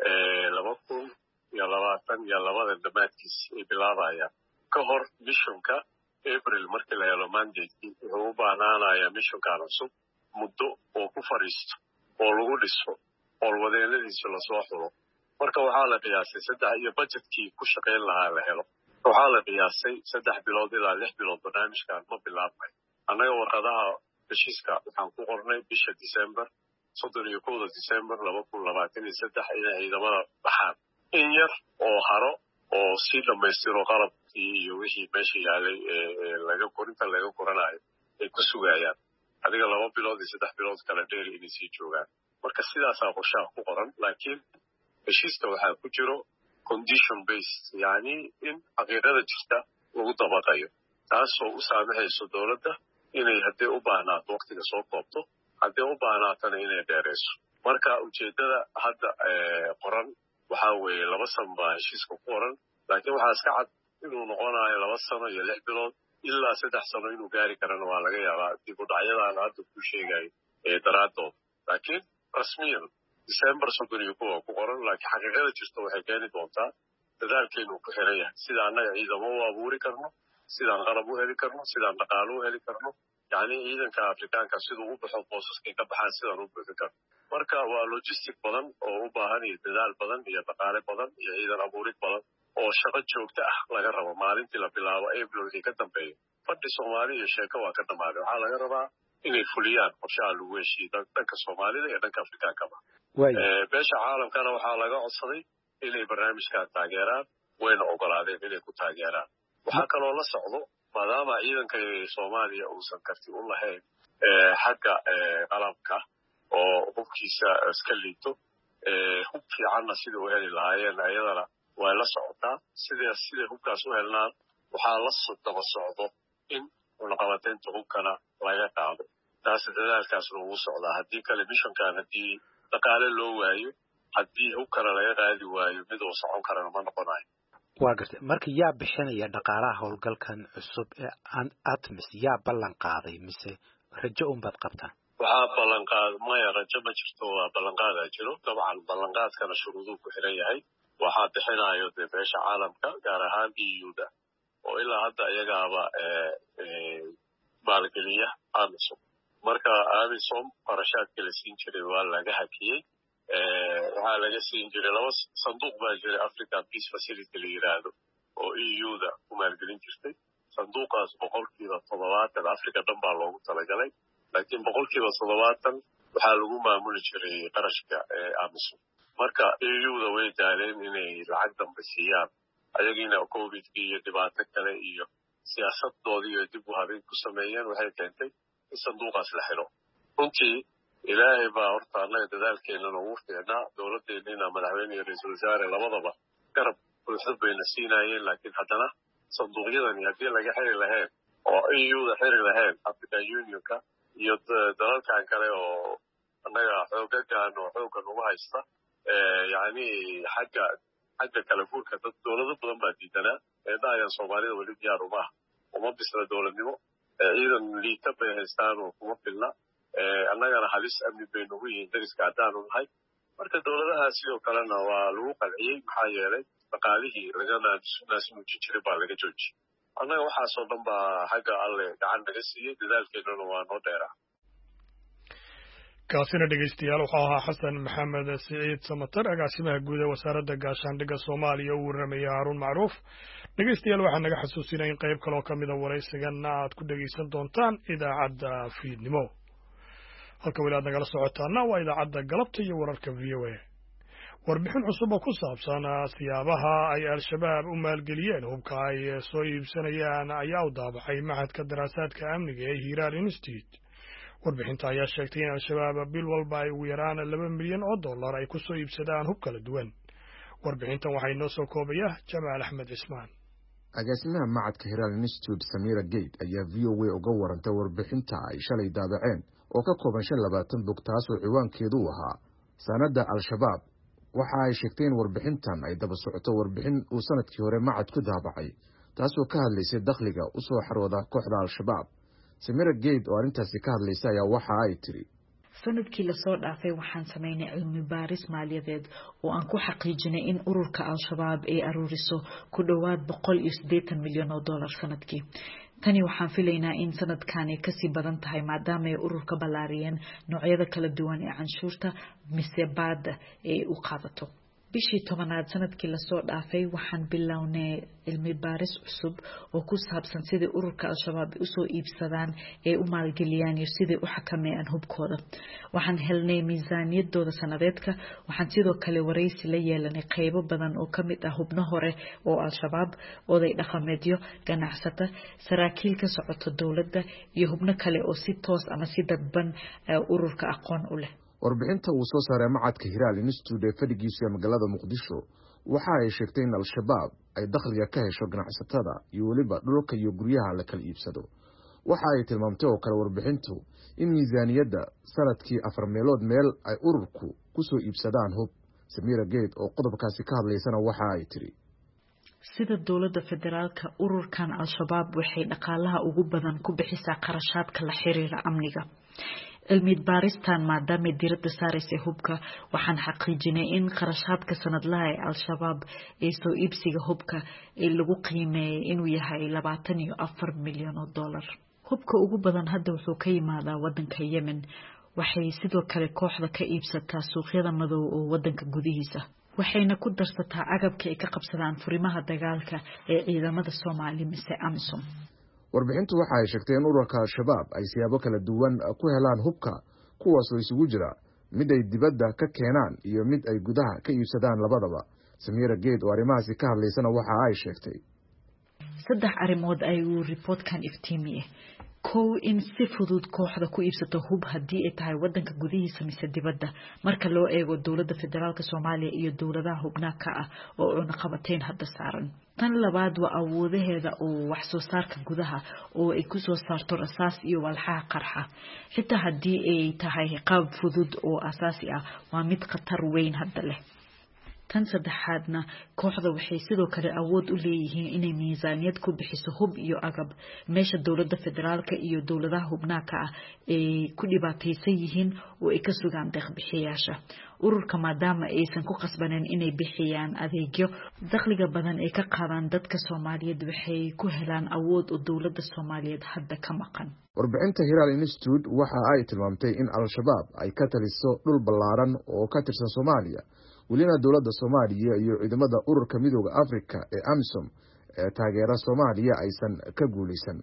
laba kun iyo labaatan iyo labada dhammaadkiis ay bilaabayaan ka hor missionka April markii la helo mandate wuxuu u baahnaanayaa missionkan cusub muddo oo ku fariisto oo lagu dhiso howlwadeennadiisa lasoo xulo marka waxaa la qiyaasay saddex iyo budgetkii ku shaqayn lahaa la helo waxaa la qiyaasay saddex bilood ilaa lix bilood barnaamijkan ma bilaabmay annaga warqadaha heshiiska waxaan ku qornay bisha December soddon iyo kowda December laba kun labaatan iyo saddex inay ciidamada baxaan in yar oo haro oo si dhammaystiro qalabkii iyo wixii meesha yaalay laga korinta laga koranayo ay ku sugayaan adiga laba bilood iyo saddex bilood kala dheer inay sii joogaan marka sidaasaa qorshaha ku qoran laakiin heshiiska waxaa ku jiro condition based yacni in xaqiiqada jirta lagu dabaqayo taasoo u saamaxayso dowladda inay haddii u baahnaato waqtiga soo koobto haddii u baahnaatana inay dheerayso marka ujeeddada hadda qoran waxaa weeye laba sano baa heshiiska ku qoran laakiin waxaa iska cad inuu noqonayo laba sano iyo lix bilood ilaa saddex sano inuu gaari karana waa laga yaabaa dib u dhacyadaan hadda ku sheegayo daraaddood laakiin rasmiyan December soddon iyo kow ku qoran laakiin xaqiiqada jirta waxay keeni doontaa dadaalkeenu ku xiran yahay sida annaga ciidamo u abuuri karno sidaan qalab u heli karno sidaan dhaqaalo u heli karno yacni ciidanka afrikaanka siduu u baxo boosaskay ka baxaan sidaan u buuxin karno marka waa logistic badan oo u baahan iyo dadaal badan iyo dhaqaale badan iyo ciidan abuurid badan oo shaqo joogto ah laga rabo maalintii la bilaabo April wixii ka dambeeya fadhi Soomaali iyo sheeko waa ka dhammaaday waxaa laga rabaa inay fuliyaan qorshaha lagu heshiiyey dhanka Soomaalida iyo dhanka Afrikaankaba beesha caalamkana waxaa laga codsaday inay barnaamijkan taageeraan wayna ogolaadeen inay ku taageeraan waxaa kaloo la socdo maadaama ciidanka Soomaaliya uusan karti u lahayn xagga qalabka oo hubkiisa iska liito hub fiicanna sida u heli lahaayeen ayadana way la socotaa sida sida hubkaas u helnaan waxaa la daba socdo in cunaqabateynta hubkana laga qaado taas dadaalkaas lagu socdaa haddii kale missionkan haddii dhaqaale loo waayo haddii hubkana laga qaadi waayo mid uu socon karana ma noqonayo waa gartay marka yaa bixinaya dhaqaalaha howlgalkan cusub ee atmis yaa ballan qaaday mise rajo unbaad qabtaan waxaa ballanqaad maya rajo ma jirto waa ballanqaadaa jiro dabcan ballanqaadkana shuruuduu ku xiran yahay waxaa bixinayo dee beesha caalamka gaar ahaan E U-da oo ilaa hadda iyagaaba maalgeliya amisom marka amisom qarashaadka la siin jiray waa laga hakiyey waxaa laga siin jiray laba sanduuq baa jiray African Peace Facility la yiraahdo oo E U-da ku maalgelin jirtay sanduuqaas boqolkiiba toddobaatan Afrika dhan baa loogu talagalay laakiin boqolkiiba toddobaatan waxaa lagu maamuli jiray qarashka amisom marka E U-da way daaleen inay lacag dambe siiyaan ayagiina covidkii iyo dhibaato kale iyo siyaasadoodii iyo dib u habeyn ku sameeyeen waxay keentay in sanduuqaas la xiro runtii ilaahay baa horta annaga dadaalkeennana ugu fiicnaa dowladdeennina madaxweyne iyo ra-iisul wasaare labadaba garab buuxda bayna siinaayeen laakiin haddana sanduuqyadani haddii laga xiri lahayn oo E U-da xiri lahayn African Unionka iyo dalalkan kale oo annaga xoogagan oo xooggan ugu haysta yacni xagga xagga kala guurka dad dowlado badan baa diidanaa eedaayan soomaalida weli diyaar uma aha uma bisla dowladnimo ciidan liita bay haystaan oo kuma filna annagana halis amni bay nagu yihiin dariska haddaanu nahay marka dowladaha sidoo kalena waa lagu qalciyey maxaa yeelay dhaqaalihii laga naasnuuji jiray baa laga joojiyey annaga waxaasoo dhan baa xagga alle gacan naga siiyey dadaalkeennuna waa noo dheeraa kaasina dhegeystayaal wuxuu ahaa xasan maxamed siciid samatar agaasimaha guud ee wasaaradda gaashaandhigga soomaaliya u warramaya haruun macruuf dhegeystayaal waxaa naga xasuusinaya in qayb kaloo ka mida waraysigana aad ku dhegeysan doontaan idaacadda fiidnimo halka weli aad nagala socotaana waa idaacadda galabta iyo wararka v o a warbixin cusub oo ku saabsan siyaabaha ay al-shabaab u maalgeliyeen hubka ay soo iibsanayaan ayaa u daabacay maxadka daraasaadka amniga ee hiiraan institute warbixinta ayaa sheegtay in al-shabaab bil walba ay ugu yaraan laba milyan oo dollar ay ku soo iibsadaan hub kala duwan warbixintan waxaa inoo soo koobaya jamaal axmed cismaan agaasimaha macadka hiiraan institute samira gate ayaa v o a uga warantay warbixinta ay shalay daabaceen oo ka kooban shan labaatan bog taasoo ciwaankeedu u ahaa sanadda al-shabaab waxa ay sheegtay in warbixintan ay daba socoto warbixin uu sanadkii hore macad ku daabacay taasoo ka hadlaysay dakhliga u soo xarooda kooxda al-shabaab samira gate oo arrintaasi ka hadlaysa ayaa waxa ay tiri sanadkii lasoo dhaafay waxaan samaynay cilmi baaris maaliyadeed oo aan ku xaqiijinay in ururka al-shabaab ay aruuriso ku dhowaad boqol iyo siddeetan milyan oo dollar sanadkii tani waxaan filaynaa in sanadkani kasii badan tahay maadaama ay ururka ballaariyeen noocyada kala duwan ee canshuurta mise baada ee u qaadato bishii tobanaad sanadkii lasoo dhaafay waxaan bilownay cilmi baaris cusub oo ku saabsan sidii ururka al-shabaab usoo iibsadaan ee u maalgeliyaan iyo sidii u xakameeyaan hubkooda waxaan helnay miisaaniyadooda sanadeedka waxaan sidoo kale waraysi la yeelanay qaybo badan oo kamid ah hubno hore oo al-shabaab oday dhaqameedyo ganacsata saraakiil ka socoto dowladda iyo hubno kale oo si toos ama si dadban ururka aqoon u leh warbixinta uu soo saaray macadka hiiraal institute ee fadhigiisu ee magaalada muqdisho waxa ay sheegtay in al-shabaab ay dakhliga ka hesho ganacsatada iyo weliba dhulka iyo guryaha la kala iibsado waxa ay tilmaamtay oo kale warbixintu in miisaaniyadda sanadkii afar meelood meel ay ururku ku soo iibsadaan hub samira gate oo qodobkaasi ka hadlaysana waxa ay tiri sida dowladda federaalka ururkan al-shabaab waxay dhaqaalaha ugu badan ku bixisaa qarashaadka la xiriira amniga cilmi baaristan maadaama diiradda saaraysa hubka waxaan xaqiijinay in qarashaadka sanadlaha ee al-shabaab ee soo iibsiga hubka ee lagu qiimeeyay inuu yahay labaatan iyo afar milyan oo dollar hubka ugu badan hadda wuxuu ka yimaadaa wadanka yemen waxay sidoo kale kooxda ka iibsataa suuqyada madow oo wadanka gudihiisa waxayna ku darsataa agabka ay ka qabsadaan furimaha dagaalka ee ciidamada Soomaaliya mise AMISOM warbixintu waxa ay sheegtay in ururka al-shabaab ay siyaabo kala duwan ku helaan hubka kuwaas oo isugu jira mid ay dibadda ka keenaan iyo mid ay gudaha ka iibsadaan labadaba samira gate oo arrimahaasi ka hadlaysana waxa ay sheegtay saddex arrimood ayuu reportkan iftiimiyay kow in si fudud kooxda ku iibsato hub haddii ay tahay wadanka gudihiisa mise dibadda marka loo eego dowladda federaalka Soomaaliya iyo dowladaha hubnaha ka ah oo una qabateen hadda saaran tan labaad waa awoodaheeda oo wax soo saarka gudaha oo ay ku soo saarto rasaas iyo walxaha qarxa xitaa haddii ay tahay qaab fudud oo asaasi ah waa mid khatar weyn hadda leh tan saddexaadna kooxda waxay sidoo kale awood u leeyihiin inay miisaaniyad ku bixiso hub iyo agab meesha dowladda federaalka iyo dowladaha hubnaha ka ah ay ku dhibaataysan yihiin oo ay ka sugaan deeq bixiyaasha ururka maadaama aysan ku qasbaneen inay bixiyaan adeegyo dakhliga badan ay ka qaadaan dadka Soomaaliyeed waxay ku helaan awood oo dowladda Soomaaliyeed hadda ka maqan warbixinta Hiral Institute waxa ay tilmaamtay in al-shabaab ay ka taliso dhul ballaaran oo ka tirsan Soomaaliya ولينا دولة الصومالية يعدمدا أورك ميدوغ أفريقيا أمسوم تاجر الصومالية أيضا كجوليسن.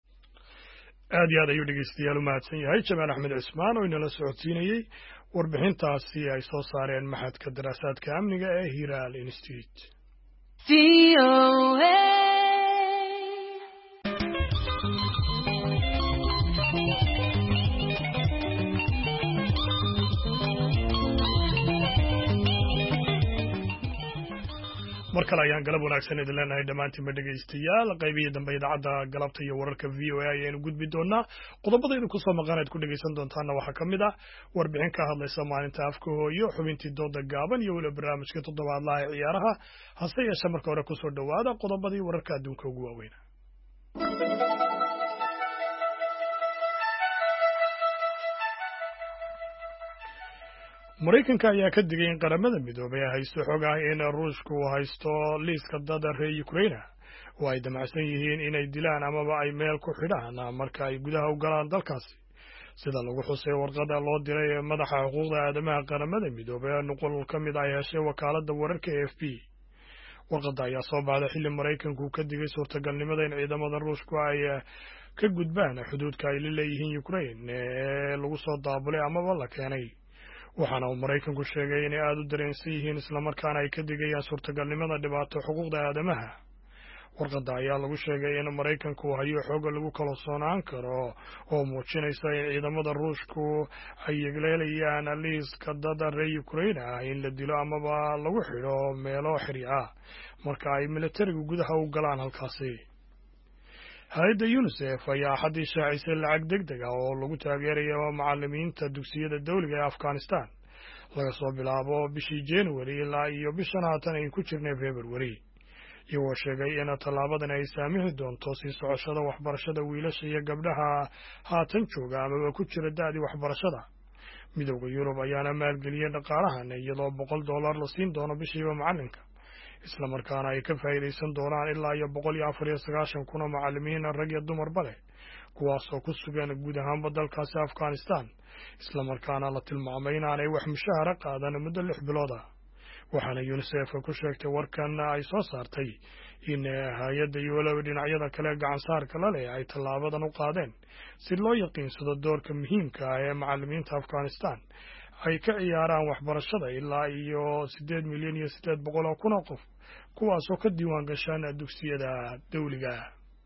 أدي هذا يودي استيالو ما تسني هاي شمال أحمد عثمان وإن الله سعوديني وربحين تاسي أي صوصارين محد كدراسات كامنة هيرال إنستيت. mar kale ayaan galab wanaagsan idin leenahay dhammaantiin ma dhegaystayaal qaybihii dambe idaacadda galabta iyo wararka v o a ayaynu gudbi doonaa qodobada idinku soo maqanayd ku dhegaysan doontaana waxaa ka mid ah warbixin ka hadlaysa maalinta afka hooyo xubintii dooda gaaban iyo weliba barnaamijka toddobaadlaha ee ciyaaraha hase yeeshee marka hore kusoo dhowaada qodobadii wararka adduunka ugu waaweyna maraykanka ayaa ka digay in qaramada midoobay ay haysto xog ah in ruushku uu haysto liiska dada reer Ukraine oo ay damacsan yihiin inay dilaan amaba ay meel ku xidhaan marka ay gudaha u galaan dalkaasi sida lagu xusay warqada loo diray madaxa xuquuqda aadamaha qaramada midoobay nuqul ka mid ah heshay wakaaladda wararka A F P warqada ayaa soo baxday xilli maraykanku ka digay suurtagalnimada in ciidamada ruushku ay ka gudbaan xuduudka ay leeyihiin Ukraine ee lagu soo daabulay amaba la keenay waxaana uu maraykanku sheegay inay aad u dareensan yihiin islamarkaana ay ka digayaan suurtagalnimada dhibaato xuquuqda aadamaha warqadda ayaa lagu sheegay in maraykanku hayo xooga lagu kalsoonaan karo oo muujinaysa in ciidamada ruushku ay yeelayaan liiska dada reer Ukraine ah in la dilo amaba lagu xidho meelo xiri ah marka ay militarigu gudaha u galaan halkaasi hay'adda UNICEF ayaa xadii shaacisay lacag degdeg ah oo lagu taageerayo macallimiinta dugsiyada dawliga ee Afghanistan laga soo bilaabo bishii January ilaa iyo bishan haatan ay ku jirnay February iyagoo sheegay in tallaabadan ay saamixi doonto sii socoshada waxbarashada wiilasha iyo gabdhaha haatan jooga amaba ku jira da'dii waxbarashada midowga Yurub ayaana maalgeliyay dhaqaalahan iyadoo boqol dollar la siin doono bishiiba macallinka isla markaana ay ka faa'iideysan doonaan ilaa iyo boqol iyo afar iyo sagaashan kun oo macallimiin rag iyo dumarba leh kuwaas oo ku sugan guud ahaanba dalkaasi Afghanistan isla markaana la tilmaamay inaanay wax mushaahara qaadan muddo lix bilood ah waxaana UNICEF ku sheegtay warkan ay soo saartay in hay'adda iyo waliba dhinacyada kale gacan saarka la leh ay tallaabadan u qaadeen si loo yaqiinsado doorka muhiimka ah ee macallimiinta Afghanistan ay ka ciyaaraan waxbarashada ilaa iyo siddeed milyan iyo siddeed boqol oo kun oo qof kuwaas oo ka diiwaan gashaan dugsiyada dawliga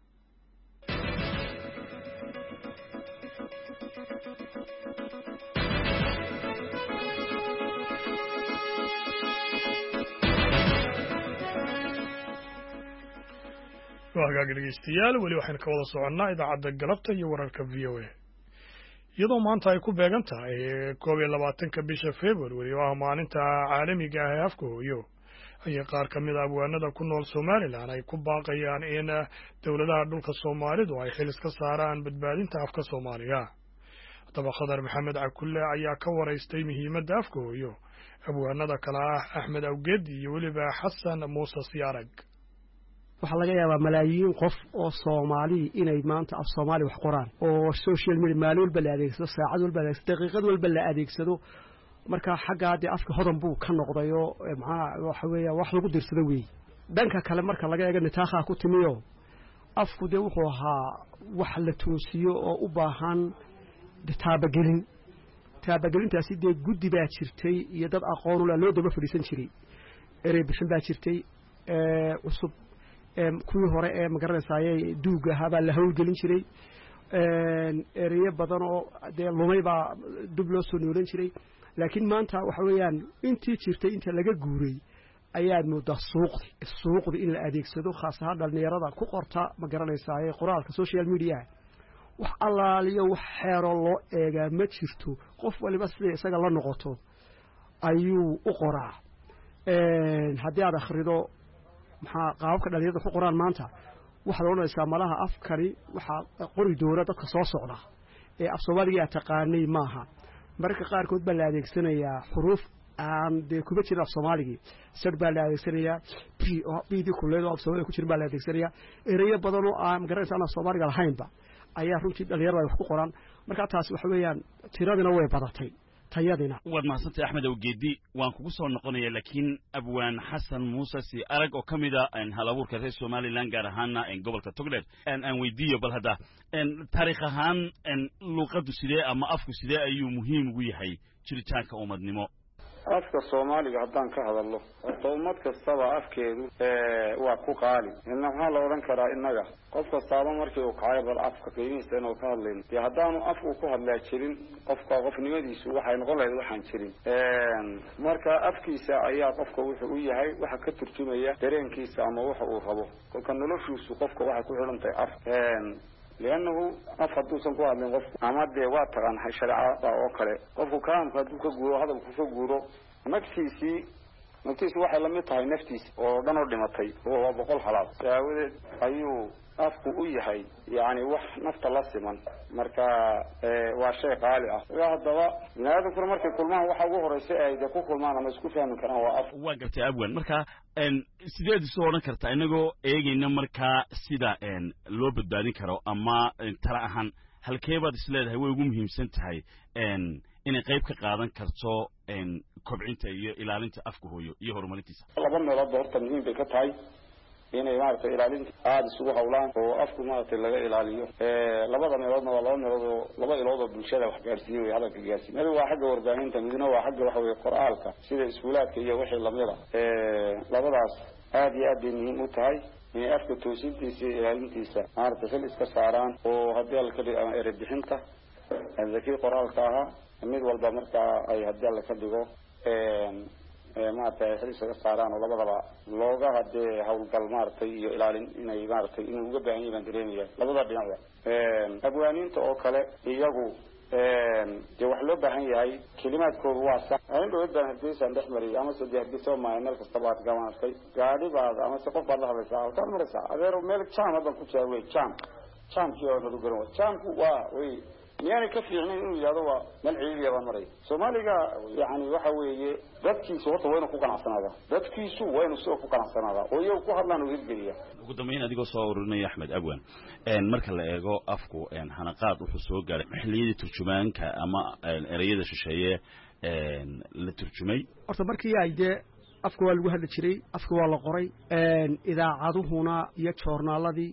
waa hagaag dhegeystayaal weli waxaynu ka wada soconnaa idaacadda galabta iyo wararka v o a iyadoo maanta ay ku beegan tahay koob iyo labaatanka bisha February oo ah maalinta caalamiga ah ee afka hooyo ayay qaar ka mid ah abwaanada ku nool Somaliland ay ku baaqayaan in dowladaha dhulka Soomaalidu ay xil iska saaraan badbaadinta afka Soomaaliga haddaba Khadar Maxamed Cakulle ayaa ka waraystay muhiimadda afka hooyo abwaanada kale ah Axmed Awgeed iyo weliba Xasan Muuse Siyaarag waxaa laga yaabaa malaayiin qof oo Soomaali inay maanta af Soomaali wax qoraan oo social media maalin walba la adeegsado saacad walba la adeegsado daqiiqad walba la adeegsado marka xagga hadii afka hodan buu ka noqdayo maxaa waxa weeyaa wax lagu dirsado weey dhanka kale marka laga eego nitaaqa ku timiyo afku de wuxuu ahaa wax la toosiyo oo u baahan taabagelin taabagelintaasi de guddi baa jirtay iyo dad aqoon u leh loo daba fadhiisan jiray erey bishan baa jirtay ee cusub kuwii hore ee magaranaysaayay duuga haba la hawlgelin jiray ereyo badan oo dee lumay baa dib loo soo noolan jiray laakiin maanta waxa weeyaan intii jirtay inta laga guuray ayaa moodaa suuqdi suuqdi in la adeegsado khaas ahaan dhalinyarada ku qorta magaranaysaayay qoraalka social media wax allaaliyo wax xeero loo eegaa ma jirto qof waliba sida isaga la noqoto ayuu u qoraa haddii aad akhrido maxaa qaabka dhalinyarada ku qoraan maanta waxa la oranaysaa malaha afkani waxa qori doona dadka soo socda ee af Soomaaliga taqaanay maaha marka qaar kood baa la adeegsanayaa xuruuf aan de kuba jirin af Soomaaliga sad baa la adeegsanayaa p oo bidi kuleedo af Soomaaliga ku jirin baa la adeegsanayaa ereyo badan oo aan garanaysan af Soomaaliga lahaynba ayaa runtii dhalinyarada wax ku qoraan marka taas waxa weeyaan tiradina way badatay tayadina waad mahadsantahay Axmed Awgeedi waan kugu soo noqonayaa laakiin abwaan Xasan Muuse Siyaarag oo kamida aan halabuurka reer Somaliland gaar ahaan in gobolka Togdheer aan aan weydiiyo bal hada in taariikh ahaan in luqadu sidee ama afku sidee ayuu muhiim ugu yahay jiritaanka ummadnimo afka Soomaaliga haddaan ka hadalno horta ummad kastaba afkeedu ee waa ku qaali inna waxa la oran karaa inaga qof kastaba markii uu kacay bal afka qiimihiisa inuu ka hadlayn tii haddaanu afku ku hadlaa jirin qofka qofnimadiisu waxay noqon lahayd waxaan jirin ee marka afkiisa ayaa qofka wuxuu u yahay waxa ka turjumaya dareenkiisa ama waxa uu rabo kolka noloshiisu qofka waxa ku xirantay af ee لأنه أفضل سنقول من قف عماد واتر عن شرعة أو كله قف كلام كده كجورو هذا كجورو نفسي نفسي واحد لم يطهي نفسي ودنا ردمتي هو بقول خلاص سأود أيو أفكو أي هاي يعني وح نفط الله سمن مركا وشيء قالي أه واحد دواء من هذا كل مركا كل ما هو حقوق رئيسي إذا كل ما أنا مسكوت فيها من كنا هو أف وقت أول مركا إن سيد صورنا كرتا إنه إيجي نمركا سيدا إن لو بداني كرو أما ترى هن هل كيبا دسلاد هو يقوم هم سنتهاي إن إن قيب كقادن كرتو إن كبعين تي إلى أنت أفكو هو يهرمانيتيس. الله بنا رد ورت منين بكتاي inay maartay ilaalinta aad isugu hawlaan oo afku maartay laga ilaaliyo ee labada meeloodna waa laba meelood oo laba ilood oo bulshada wax gaarsiiyo way hadalka gaarsiiyo mid waa xagga warbaahinta midna waa xagga waxa weeye qoraalka sida iskuulaadka iyo wixii lamida ee labadaas aad iyo aad muhiim u tahay inay afka toosintiisa iyo ilaalintiisa maartay xil iska saaraan oo haddii la kala eray bixinta dadkii qoraalka aha mid walba marka ay haddii la ka dhigo ee maartay xiriirka saaraan oo labadaba looga hadee hawlgal maartay iyo ilaalin inay maartay inuu uga baahan yahay dareemaya labada dhinac ee abwaaniinta oo kale iyagu ee de wax loo baahan yahay kalimaadkoodu waa sax aan loo baahan hadii dhexmari ama saddex biso ma meel kasta baad gawaantay gaari baad ama si qof baad la hadlaysaa oo tan maraysa adeer meel jaan hadan ku jaaway jaan jaan kiyo lagu garan jaanku waa way يعني كيف يعني إنه يهذا هو ملعب يا بمري سوماليجا يعني وحوي ذاتكي صوت وين كوك عن السنة ذاتكي سو وين سو كوك عن السنة ويو كوه هذا نويل جريه قدامين أديكو صورنا يا أحمد أبوان إن مركل إيجو أفكو إن حنقات وحسوق جار محلية ترجمان كأما الرياضة الشيء إن للترجمي أرتب مركي عيدة أفكو الوهد الشري أفكو على قري إن إذا عادوا هنا يشورنا الذي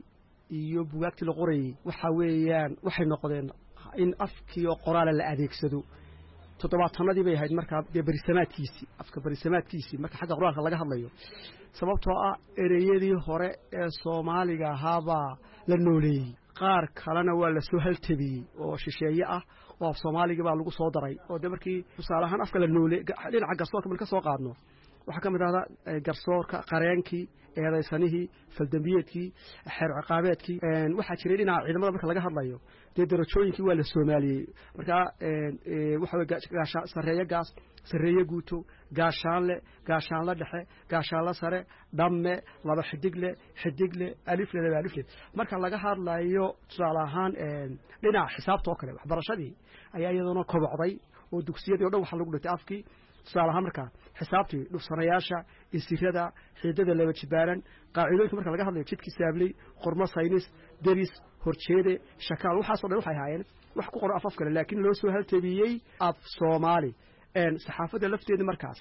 يبغى القري وحويان وحين نقدين in afkii oo qoraal la adeegsado toddobaadkii bay ahayd marka berisamaadkiisi afka berisamaadkiisi marka xagga qoraalka laga hadlayo sababtoo ah ereyadii hore ee Soomaaliga ahaaba la nooleeyay qaar kalena waa la soo haltabiyay oo shisheeye ah oo Soomaaliga baa lagu soo daray oo markii tusaalahan afka la nooleeyay dhinaca garsoorka marka soo qaadno waxa ka mid ah garsoorka qareenkii eedaysanihii faldambiyeedkii xeer ciqaabeedkii een waxa jiray dhinaca ciidamada marka laga hadlayo dee darajooyinkii waa la Soomaaliyay marka ee waxa gaasha sareeyo gaas sareeyo guuto gaashaanle gaashaanla dhexe gaashaanla sare dhamme laba xidigle xidigle alif laba alif marka laga hadlayo tusaale ahaan een dhinaca xisaabta oo kale waxbarashadii ayaa iyaduna kobocday oo dugsiyadii oo dhan waxa lagu dhigtay afkii tusaalaha marka xisaabtii dhufsanayaasha isirada xididada laba jibaaran qaacidooyinka marka laga hadlayo jidkii saablay qormo saynis deris horjeede shakaal waxa soo dhan waxay haayeen wax ku qoran afaf kale laakiin loo soo haltabiyay af Soomaali een saxaafada lafteeda markaas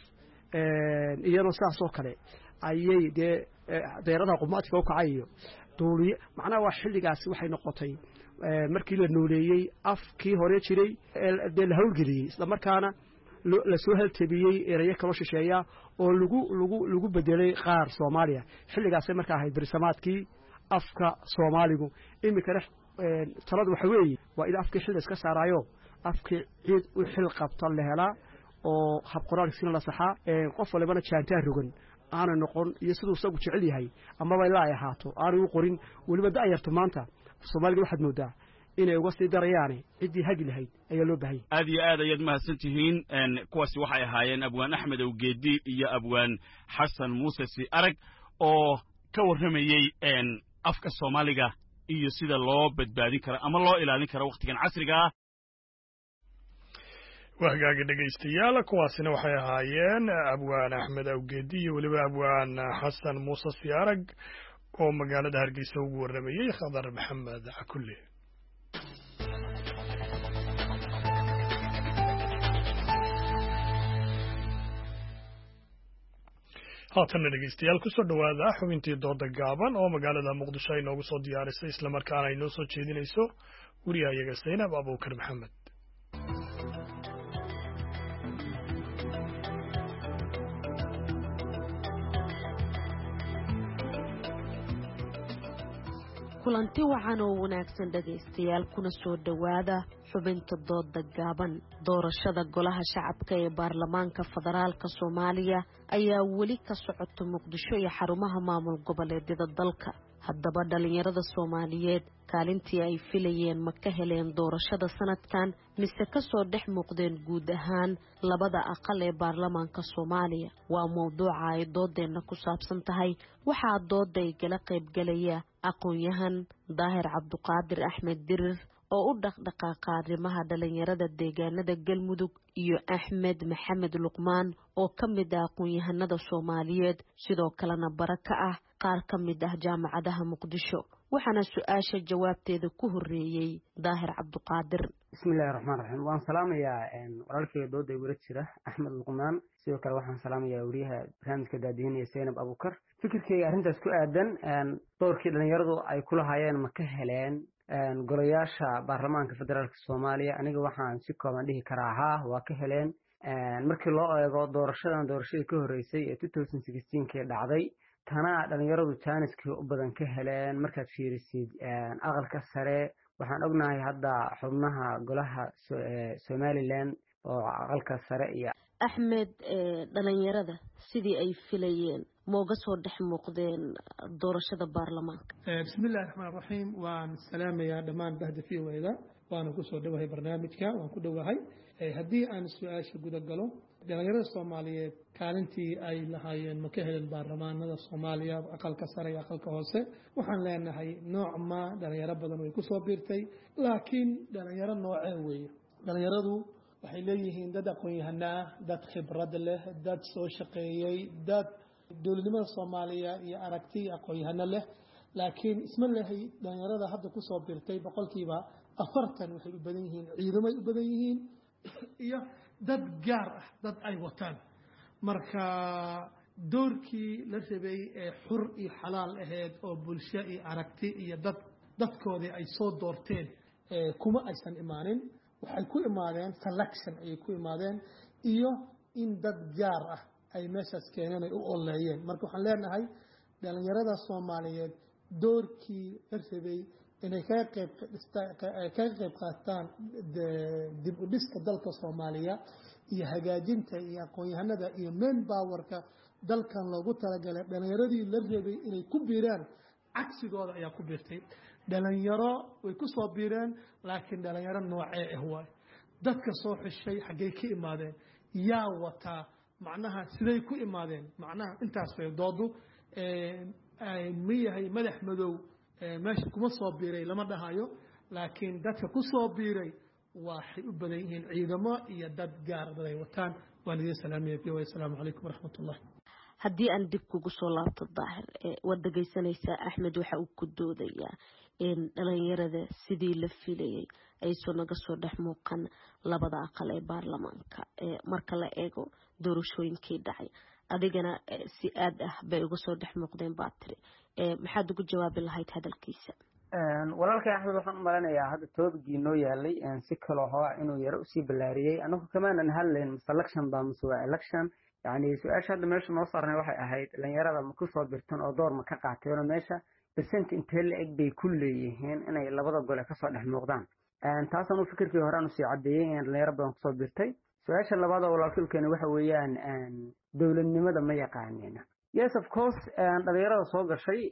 een iyadoo saas oo kale ayay de deerada qumaadka u kacayo duuliye macnaha waa xilligaas waxay noqotay markii la nooleeyay afkii hore jiray ee la hawlgeliyay isla markaana la soo haltabiyay erayo kala shisheeya oo lagu lagu lagu bedelay qaar Soomaaliya xilligaas marka ahayd berisamaadkii afka Soomaaligu imika ee taladu waxa weeye waa in afka xil iska saarayo afka cid u xil qabta la helaa oo hab qoraalkiisina la saxaa ee qof walba jaantaa rogan aana noqon iyo sidoo isagu jecel yahay ama bay la ahaato aanu u qorin waliba daayarto maanta Soomaaliga waxaad moodaa inay uga sii darayaan cidii hagi lahayd ayaa loo baahay aad iyo aad ayaad mahadsantihiin een kuwaasi waxay ahaayeen abwaan Axmed Awgeedi iyo abwaan Xasan Muuse si arag oo ka warramayay een afka Soomaaliga iyo sida loo badbaadin karo ama loo ilaalin karo waqtigan casriga ah wahagaaga dhageystayaal kuwaasina waxay ahaayeen abwaan Axmed Awgeedi iyo waliba abwaan Xasan Muuse si arag oo magaalada Hargeysa ugu warramayay Khadar Maxamed Cakulle haatan dhageystayaal ku soo dhawaada xubintii dooda gaaban oo magaalada Muqdisho ay noogu soo diyaarisay isla markaana ay noo soo jeedinayso wariyahayaga Zainab Abuukar Maxamed kulanti wacan oo wanaagsan dhagaystayaal kuna soo dhowaada xubinta dooda gaaban. doorashada golaha shacabka ee baarlamaanka federaalka Soomaaliya ayaa weli ka socota Muqdisho iyo xarumaha maamul goboleedyada dalka. haddaba dhalinyarada Soomaaliyeed kaalintii ay filayeen ma ka heleen doorashada sanadkan mise ka soo dhex muuqdeen guud ahaan labada aqal ee baarlamaanka Soomaaliya? waa mowduuca ay doodeena ku saabsan tahay. waxaa dooda ay gala qayb galaya aqoon-yahan Daahir Cabduqaadir Axmed Dirir oo u dhaqdhaqaaqa arrimaha dhalinyarada deegaanada Galmudug iyo Axmed Maxamed Luqmaan oo ka mid ah aqoon-yahanada Soomaaliyeed sidoo kalena baraka ah qaar ka mid ah jaamacadaha Muqdisho. waxaana su-aasha jawaabteeda ku horeeyay Daahir Cabduqaadir. bismillaahi raxmaani raxiim. waan salaamayaa walaalkay dooda wada jira Axmed Luqmaan, sidoo kale waxaan salaamayaa wariyaha barnaamijka daadihinaya Zainab Abukar. fikirkayga arrintaas ku aadan doorkii dhalinyaradu ay ku lahaayeen ma ka heleen golayaasha baarlamaanka federaalka Soomaaliya? aniga waxaan si kooban dhihi karaa haa, waa ka heleen. markii loo eego doorashadan doorashadii ka horeysay ee two thousand sixteen kii dhacday, tana dhalinyaradu jaaniskii u badan ka heleen. markaad fiirisid aqalka sare, waxaan ognahay hadda xubnaha golaha Somaliland oo aqalka sare iyo Axmed, dhalinyarada sidii ay filayeen mooga soo dhex muuqdeen doorashada baarlamaanka? bismillaahi raxmaani raxiim. waan salaamayaa dhammaan bahda v o da, waana ku soo dhowahay barnaamijka, waan ku dhowahay. haddii aan su-aasha guda galo, dhalinyarada Soomaaliyeed kaalintii ay lahaayeen ma ka helen baarlamaanada Soomaaliya aqalka sare iyo aqalka hoose? waxaan leenahay nooc ma dhalinyaro badan way ku soo biirtay, laakiin dhalinyaro noocee weeye? dhalinyaradu waxay leeyihiin dad aqoon-yahano ah, dad khibrad leh, dad soo shaqeeyey, dad dowladnimada Soomaaliya iyo aragti aqoon-yahano leh. laakiin isma lehay dhalinyarada hadda ku soo biirtay boqolkiiba afartan waxay u badan yihiin ciidamay u badan yihiin iyo dad gaar ah, dad ay wataan. marka doorkii la rabay ee xur iyo xalaal ahayd oo bulsho iyo aragti iyo dad dadkoodii ay soo doorteen kuma aysan imaanin. waxay ku imaadeen selection ayay ku imaadeen iyo in dad gaar ah ay meeshaas keeneen ay u oleeyeen. marka waxaan leenahay dhalinyarada Soomaaliyeed doorkii la rabay inay kaga qayb kaga qayb qaataan dib u dhiska dalka Soomaaliya iyo hagaajinta iyo aqoon-yahanada iyo main powerka dalkan loogu talagalay, dhalinyaradii la rabay inay ku biiraan cagsigooda ayaa ku biirtay. dhalinyaro way ku soo biireen, laakiin dhalinyaro noocee ah waay? dadka soo xishay xaggay ka imaadeen? yaa wataa? macnaha siday ku imaadeen? macnaha intaas way doodu. ma yahay madax madow meesha kuma soo biiray lama dhahayo, laakiin dadka ku soo biiray waxay u badan yihiin ciidamo iyo dad gaar ah ay wataan. waan idin salaamaya. assalaamu calaykum waraxmatullahi. haddii aan dib kugu soo laabto Daahir, waad dhagaysanaysaa Axmed waxa uu ku doodayaa in dhalinyarada sidii la filayay ay soo naga soo dhex muuqan labada aqal ee baarlamaanka marka la eego doorashooyinkii dhacay. adigana si aad ah bay uga soo dhex muuqdeen baatiri. maxaad ugu jawaabi lahayd hadalkiisa? walaalkay Axmed, waxaan u maleynayaa hadda toobigii noo yaalay si kaloo hoa inuu yaro usii ballaariyey. anagu kamaanan hadlayn selection baa mise waa election. يعني سؤال هذا ماشي نصر نوحي أهيد لأن يرى لما كسر برتون أو دور ما كقعتين ماشى بس أنت أنت اللي أجبي كل يهين أنا إلا بدأ أقول لك كسر نحن مقدام أنت أصلا فكر في هران وسيعديين اللي يرى بدأ كسر برتي سؤال اللي بدأ ولا كل كانوا وحويان أن دولة النمذا ما يقعنينا. Yes of course أن يرى صوغ شيء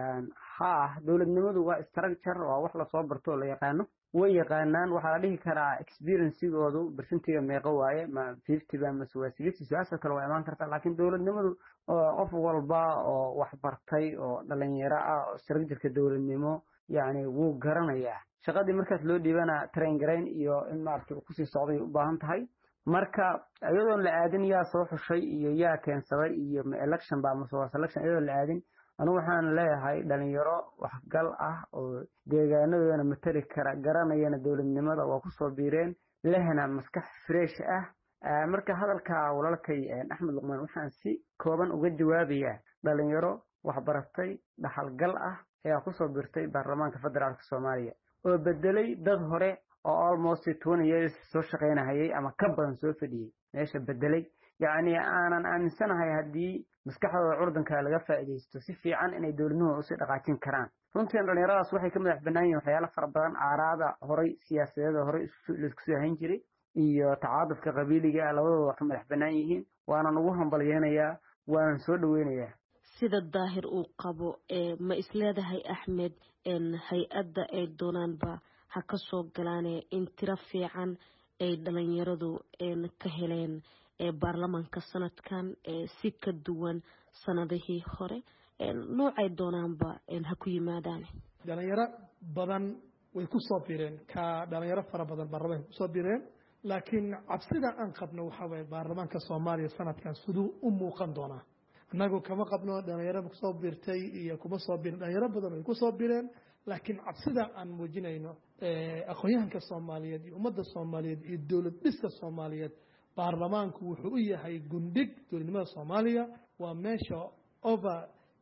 ها دولة النمذا واستراكشر ووحلا صوبرتو اللي يقعنه ويقانان waxa la dhihi karaa experience-goodu percentage meeqa waaye ma fifty ba ma sixty su'aasha kale waa iman kartaa. laakiin dawladnimadu qof walba oo wax bartay oo dhalinyaro ah oo sarjirka dawladnimo yani wuu garanayaa shaqadii markaas loo dhiibana train gareyn iyo in maartay ku sii socday u baahan tahay. marka iyadoo la aadin yaa soo xushay iyo yaa keensaday iyo election ba ma soo selection iyadoo la aadin anu waxaan leeyahay dhalinyaro waxgal ah oo deegaanadooda matali kara garanayana dawladnimada waa ku soo biireen lehna maskax fresh ah. marka hadalka walaalkay Axmed Luqmaan waxaan si kooban uga jawaabayaa dhalinyaro wax baratay dhaxalgal ah ee ku soo biirtay baarlamaanka federaalka Soomaaliya oo bedelay dad hore oo almost twenty years soo shaqaynahayay ama ka badan soo fadhiyey meesha bedelay yacni aanan aaminsanahay haddii maskaxdooda curdanka laga faa'iidaysto si fiican inay dowladnimada usii dhaqaajin karaan runtii dhalinyaradaas waxay ka madax bannaan yihiin waxyaalo fara badan aaraada horay siyaasadeeda horay laisku soo hayn jiray iyo tacaadufka qabiiliga ah labadooda waa ka madax bannaan yihiin waanan ugu hambalyeynayaa waanan soo dhaweynayaa sida daahir uu qabo ma isleedahay axmed hay-adda ay doonaanba ha ka soo galaane in tiro fiican ay dhalinyaradu ka heleen baarlamaanka sanadkan si ka duwan sanadihii hore noocay doonaanba ha ku yimaadaan dhalinyaro badan way ku soo bireen ka dhalinyaro fara badan baarlamaanka ku soo bireen laakiin cabsida aan qabno waxa weeye baarlamaanka Soomaaliya sanadkan siduu u muuqan doonaa annagu kama qabno dhalinyaro ku soo birtay iyo kuma soo birin dhalinyaro badan way ku soo bireen laakiin cabsida aan muujinayno aqoonyahanka Soomaaliyeed iyo ummadda Soomaaliyeed iyo dawlad dhista Soomaaliyeed baarlamaanku wuxuu u yahay gundhig dowladnimada Soomaaliya waa meesha over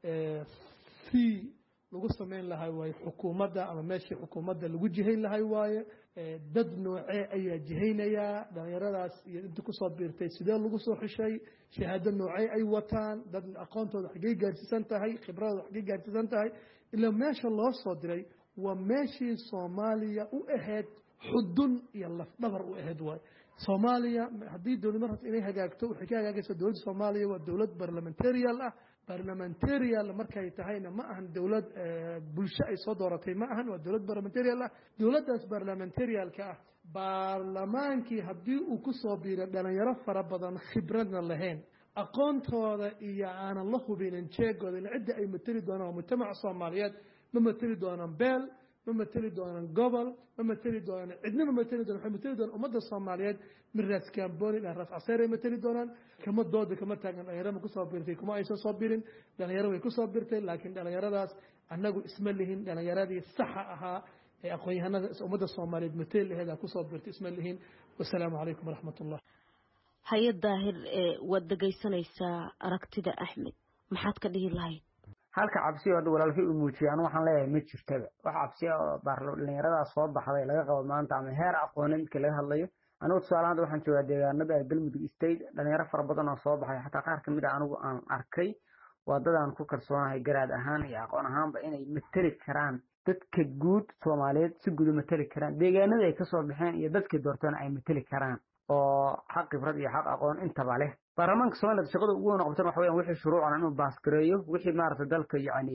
three lagu sameyn lahay waaye xukuumadda ama meeshii xukuumadda lagu jihayn lahay waaye dad noocee ayaa jihaynayaa dhalinyaradaas iyo inta ku soo biirtay sidee lagu soo xishay shahaado noocee ay wataan dad aqoontooda xaggee gaarsiisan tahay khibradooda xaggee gaarsiisan tahay ilaa meesha loo soo diray waa meeshii Soomaaliya u ahayd xudun iyo lafdhabar u ahayd waaye Soomaaliya haddii dowladnimada rabto inay hagaagto waxay ka hagaagaysaa dowladda Soomaaliya waa dowlad parliamentarian ah parliamentarian markay tahayna ma ahan dowlad bulsho ay soo dooratay ma ahan waa dowlad parliamentarian ah dowladdaas parliamentarianka ah baarlamaankii haddii uu ku soo biiray dhalinyaro fara badan khibradna lahayn aqoontooda iyo aanan la hubinin jeegooda in cidda ay matali doonaan mujtamaca Soomaaliyeed ma matali doonaan beel ma matali doonaan gobol ma matali doonaan cidna ma matali doonaan waxay matali doonaan ummadda Soomaaliyeed miraas kaamboni dhan raas caseer ay matali doonaan kama dooda kama taagan dhalinyaro ku soo biirtay kuma ay soo biirin dhalinyaro way ku soo biirtay laakiin dhalinyaradaas annagu isma lihin dhalinyaradii saxa ahaa ee aqoonyahanada ummadda Soomaaliyeed matali lahayd ku soo biirtay isma lihin wassalaamu calaykum waraxmatullah hay-ad daahir waad dhegaysanaysaa aragtida axmed maxaad ka dhihi lahayd halka cabsi oo walaalkay u muujiyaan waxaan leeyahay ma jirtaba wax cabsi oo baarlamaanada soo baxday laga qabo maanta ama heer aqooneed markii laga hadlayo anigu tusaalahan waxaan joogaa deegaanada Galmudug State dhalinyaro fara badan oo soo baxay xataa qaar kamid ah anigu aan arkay waa dad aan ku kalsoonahay garaad ahaan iyo aqoon ahaanba inay matali karaan dadka guud Soomaaliyeed si guud u matali karaan deegaanada ay ka soo baxeen iyo dadka doortaan ay matali karaan oo xaq khibrad iyo xaq aqoon intaba leh baarlamaanka Soomaaliya shaqada ugu weyn oo qabtan waxa weeyaan wixii shuruuc aan inuu baas gareeyo wixii maaragtay dalka yacni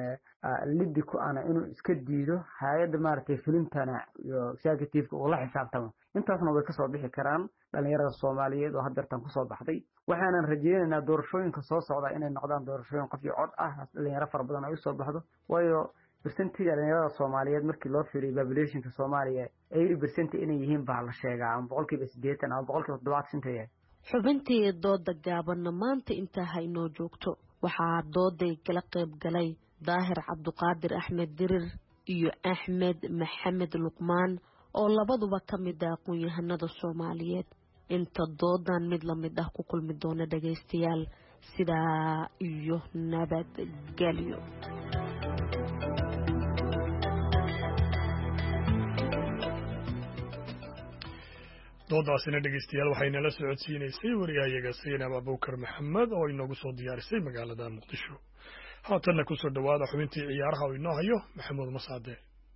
liddi ku ana inuu iska diido hay'adda maaragtay fulintana iyo executive-ka uu la xisaabtamo intaasna way ka soo bixi karaan dhalinyarada Soomaaliyeed oo hadda ku soo baxday waxaanan rajaynaynaa doorashooyinka soo socda inay noqdaan doorashooyin qof iyo cod ah dhalinyaro fara badan ay soo baxdo waayo percentage dhalinyarada Soomaaliyeed markii loo fiiriyo populationka Soomaaliya eighty percent inay yihiin baa la sheegaa ama boqolkiiba siddeetan ama boqolkiiba toddobaatan yahay xubintii dooda gaabanna maanta intaa haynoo joogto waxaa dooday kala qayb galay daahir cabduqaadir axmed dirir iyo axmed maxamed luqmaan oo labaduba ka mid ah aqoon-yahanada Soomaaliyeed inta doodan mid la mid ah ku kulmi doona dhagaystayaal sidaa iyo nabadgelyo doodaasina dhegeystayaal waxayna la socodsiinaysay wariyahayaga Saynab Abuukar Maxamed oo inoogu soo diyaarisay magaalada Muqdisho haatanna ku soo dhawaada xubintii ciyaaraha oo inoo hayo Maxamuud Masaade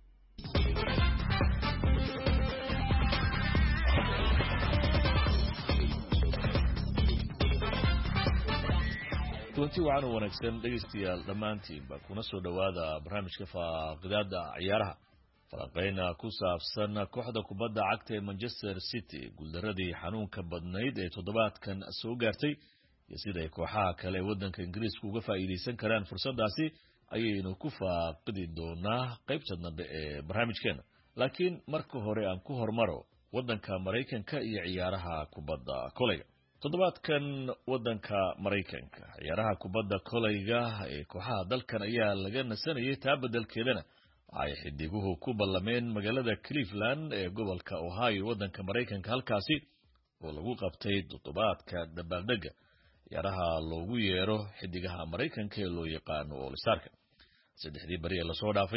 kulanti wacan oo wanaagsan dhegeystayaal dhammaantiinba kuna soo dhawaada barnaamijka faaqidaada ciyaaraha falanqeyna ku saabsan kooxda kubadda cagta ee Manchester City guuldaradii xanuunka badnayd ee toddobaadkan soo gaartay iyo sida ay kooxaha kale ee waddanka Ingiriiska uga faa'iideysan karaan fursadaasi ayaynu ku faaqidi doonaa qaybta dambe ee barnaamijkeena laakiin marka hore aan ku hormaro waddanka Mareykanka iyo ciyaaraha kubadda kolayga toddobaadkan waddanka Mareykanka ciyaaraha kubadda kolayga ee kooxaha dalkan ayaa laga nasanayay taa beddelkeedana ay xidiguhu ku ballameen magaalada Cleveland ee gobolka Ohio waddanka Mareykanka halkaasi oo lagu qabtay toddobaadka dabaaldega ciyaaraha loogu yeero xidigaha Mareykanka ee loo yaqaano All-Star-ka saddexdii bari ee la soo dhaafay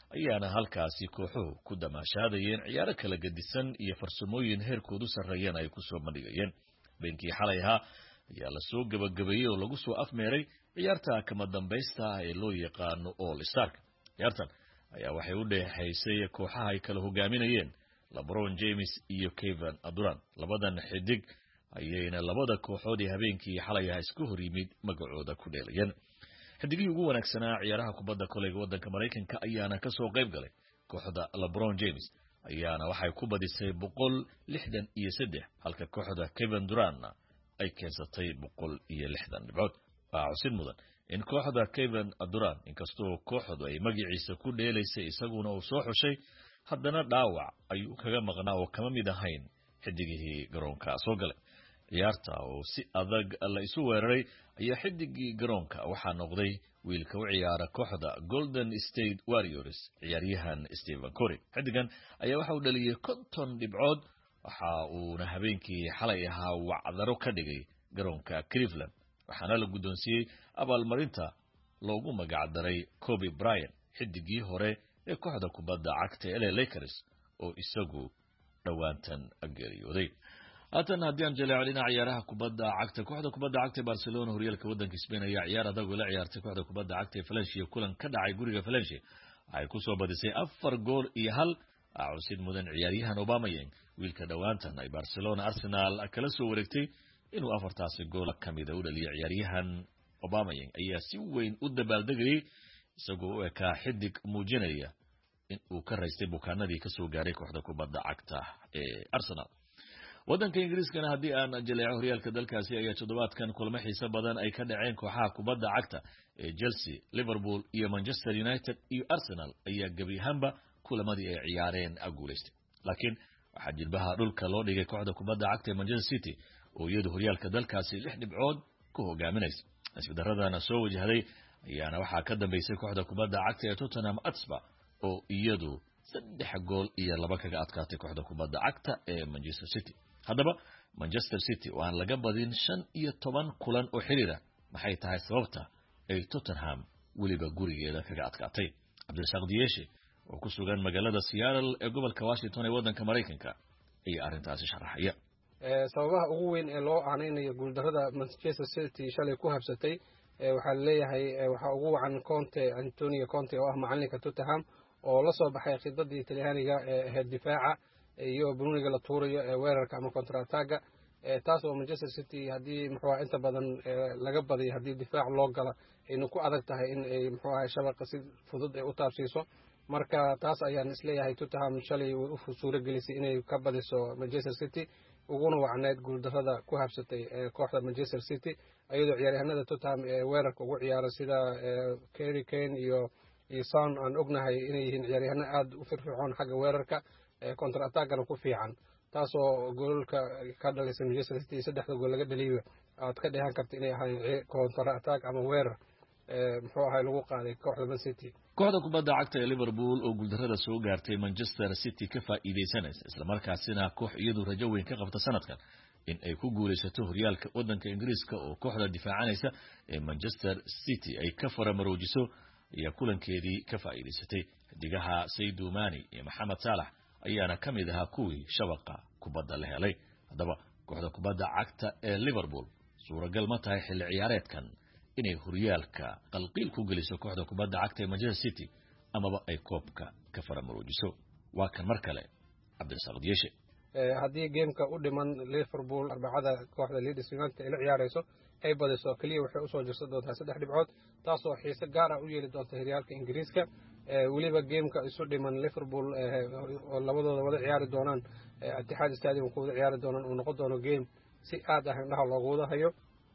ayaana halkaasi kooxuhu ku damaashaadayeen ciyaaro kala gedisan iyo farsamooyin heerkoodu sarreeyeen ay ku soo bandhigayeen beenkii xalay ahaa ayaa lasoo gabagabeeyey oo lagu soo afmeeray ciyaarta kama dambaysta ah ee loo yaqaano all starka ciyaartan ayaa waxay u dheexaysay kooxaha ay kala hogaaminayeen lebron james iyo kevin durant labadan xidig ayayna labada kooxood ee habeenkii xalay ahaa isku hor yimid magacooda ku dheelayeen xidigihii ugu wanaagsanaa ciyaaraha kubadda koleyga waddanka maraykanka ayaana ka soo qayb galay kooxda lebron james ayaana waxay ku badisay boqol lixdan iyo saddex halka kooxda kevin durantna ay keensatay boqol iyo lixdan dhibcood waa xusid mudan in kooxda kevin durant inkastoo kooxdu ay magaciisa ku dheelaysay isaguna uu soo xushay haddana dhaawac ayuu kaga maqnaa oo kama mid ahayn xidigihii garoonka soo galay ciyaarta oo si adag la isu weeraray ayaa xidigii garoonka waxaa noqday wiilka u ciyaara kooxda golden state warriors ciyaaryahan stephen curry xidigan ayaa waxa uu dhaliyey konton dhibcood waxa uuna habeenkii xalay ahaa wacdaro ka dhigay garoonka cleveland waxaana la guddoonsiiyey abaalmarinta loogu magac daray kobe bryant xidigii hore ee kooxda kubadda cagta L A Lakers oo isagu dhawaantan geeriyooday haatan haddii aan jaleeco dhinaca ciyaaraha kubadda cagta kooxda kubadda cagta Barcelona horyaalka waddanka Spain ayaa ciyaar adag la ciyaartay kooxda kubadda cagta Valencia kulan ka dhacay guriga Valencia ay ku soo badisay afar gool iyo hal cusub mudan ciyaaryahan Aubameyang wiilka dhawaantan ay Barcelona Arsenal kala soo wareegtay inuu afartaasi gool kamid u dhaliyay ciyaaryahan Aubameyang ayaa si weyn u dabaaldegay isagoo u ekaa xidig muujinaya in uu ka raystay bukaanadii ka soo gaaray kooxda kubadda cagta ee Arsenal waddanka Ingiriiskana haddii aan jaleeco horyaalka dalkaasi ayaa toddobaadkan kulamo xiiso badan ay ka dhaceen kooxaha kubadda cagta ee Chelsea, Liverpool iyo Manchester United iyo Arsenal ayaa gabi ahaanba kulamadii ay ciyaareen guuleystay laakiin waxaa jilbaha dhulka loo dhigay kooxda kubadda cagta ee Manchester City oo iyadu horyaalka dalkaasi lix dhibcood ku hogaaminaysa isbeddeladana soo wajahday ayaana waxaa ka dambeysay kooxda kubadda cagta ee Tottenham Hotspur oo iyadu saddex gool iyo laba kaga adkaatay kooxda kubadda cagta ee Manchester City haddaba Manchester City oo aan laga badin shan iyo toban kulan oo xiriira maxay tahay sababta ay Tottenham weliba gurigeeda kaga adkaatay Cabdirasaaq Diyeeshe oo ku sugan magaalada Seattle ee gobolka Washington ee waddanka Mareykanka ayaa arrintaasi sharaxaya sababaha ugu weyn ee loo aaneynayo guuldarrada Manchester City shalay ku habsatay waxaa leeyahay waxa ugu wacan Conte Antonio Conte oo ah macalinka Tottenham oo la soo baxay khidadii Talyaaniga ee head difaaca iyo Bruniga la tuurayo ee weerarka ama counter attack taas oo Manchester City hadii muxuu inta badan laga badiyo hadii difaac loo gala inuu ku adag tahay in ay muxuu ahay shabaqa si fudud ay u taabsiiso marka taas ayaan isleeyahay Tottenham shalay u suura gelisay inay ka badiso Manchester City uguna wacneed guuldarrada ku habsatay kooxda Manchester City ayadoo ciyaaryahanada Tottenham ee weerarka ugu ciyaara sida Harry Kane iyo iyo Son aan ognahay inay yihiin ciyaaryahanno aad u firfircoon xagga weerarka counter attack-na ku fiican taasoo goolka ka dhalisay Manchester City saddexda gool laga dhaliyo aad ka dheehan karto inay ahaayeen counter attack ama weerar muxuu ahay lagu qaaday kooxda Man City kooxda kubadda cagta ee Liverpool oo guuldarrada soo gaartay Manchester City ka faa'iideysanaysa isla markaasina koox iyadu rajo weyn ka qabta sanadkan in ay ku guuleysato horyaalka waddanka Ingiriiska oo kooxda difaacanaysa ee Manchester City ay ka faramaroojiso iyo kulankeedii ka faa'iideysatay xidigaha Sadio Mane iyo Mohamed Salah ayaana ka mid ahaa kuwii shabaqa kubadda la helay haddaba kooxda kubadda cagta ee Liverpool suuragal ma tahay xilli ciyaareedkan inay horyaalka qalqiil ku geliso kooxda kubadda cagta ee Manchester City amaba ay koobka ka faramaroojiso waa kan mar kale Cabdirasaaq Diyeeshe haddii gameka u dhiman Liverpool arbacada kooxda Leeds United ay la ciyaarayso ay badiso kaliya waxay u soo jirsan doontaa saddex dhibcood taasoo xiise gaar ah u yeeli doonta horyaalka Ingiriiska weliba gameka isu dhiman Liverpool oo labadooda wada ciyaari doonaan Etihad Stadium ku wada ciyaari doonaan uu noqon doono game si aad ah indhaha loogu wada hayo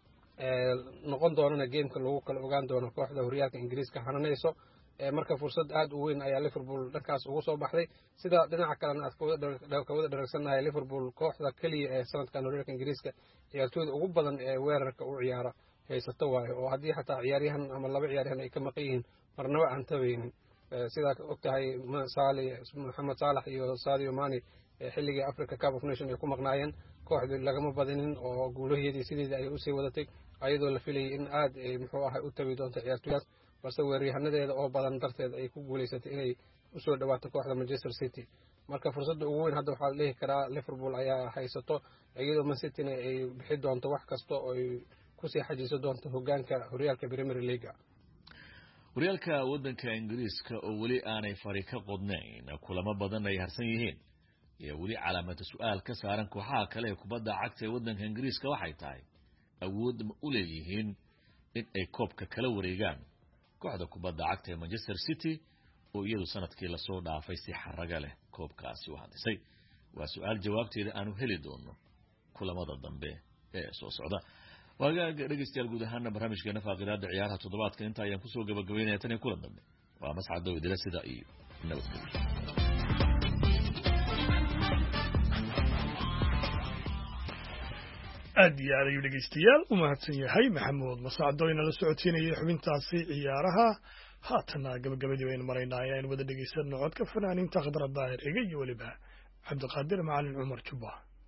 noqon doonana gameka lagu kala ogaan doono kooxda horyaalka Ingiriiska hananayso marka fursad aad u weyn ayaa Liverpool dhankaas ugu soo baxday sida dhinaca kalena aad ka wada dharagsannahay Liverpool kooxda kaliya ee sanadkan horyaalka Ingiriiska ciyaartooyda ugu badan ee weerarka u ciyaara haysato waayo oo haddii xataa ciyaaryahan ama laba ciyaaryahan ay ka maqan yihiin marnaba aan tabaynin sidaa ogtahay Mohamed Salah iyo Sadio Mane xilligii Africa Cup of Nations ay ku maqnaayeen kooxdu lagama badinin oo guulaheedii sideedii ay u sii wadatay ayadoo la filayay in aad muxuu ahay u tabi doonto ciyaartooydaas balse weeraryahannadeeda oo badan darteed ay ku guuleysatay inay usoo dhawaato kooxda Manchester City marka fursadda ugu weyn hadda waxaa la dhihi karaa Liverpool ayaa haysato iyadoo Man City ay bixi doonto wax kasta oo ay ku sii xajiso doonto hogaanka horyaalka Premier League horyaalka waddanka Ingiriiska oo weli aanay fari ka qodnayn kulamo badan ay harsan yihiin iyo weli calaamad su'aal ka saaran kooxaha kale ee kubadda cagta ee waddanka Ingiriiska waxay tahay awood ma u leeyihiin in ay koobka kala wareegaan kooxda kubadda cagta ee Manchester City oo iyadu sanadkii la soo dhaafay si xaraga leh koobkaasi u hadisay waa su'aal jawaabteeda aanu heli doono kulamada dambe ee soo socda waaga dhageystayaal guud ahaan barnaamijkeena faaqidaada ciyaaraha toddobaadka inta ayaan kusoo gabagabeynaya tan iyo kulan dambe waa mascad dawidila sida iyo nabadgelyo aad iyo aad ayuu dhegeystayaal u mahadsan yahay maxamuud masacdo inala socodsiinayay xubintaasi ciyaaraha haatana gabagabadii baynu maraynaa inaynu wada dhegeysano codka fanaaniinta khadra daahir ega iyo weliba cabdiqaadir macalin cumar jubba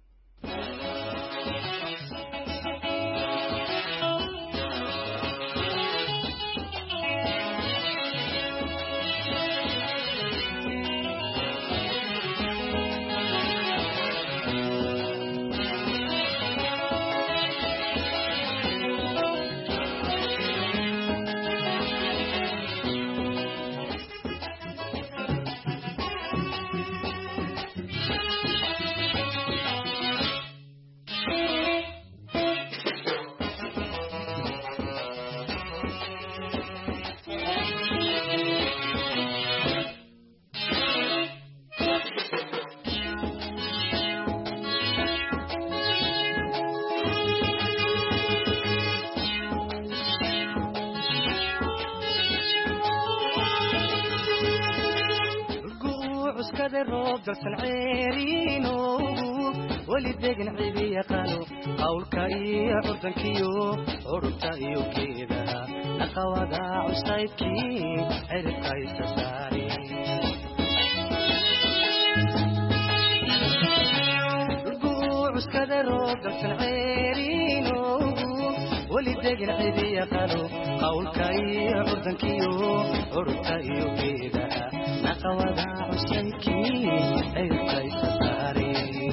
dalsan ceeriino weli degan cidi yaqaano qawlka iyo curdankiyo ururta iyo geedaha dhaqawada cusaydkii ciribka isa saari cuskada roob dalsan ceeriino weli degan cidi yaqaano qawlka iyo curdankiyo ururta iyo geedaha dhaqawada cusaydkii ciribka isa saari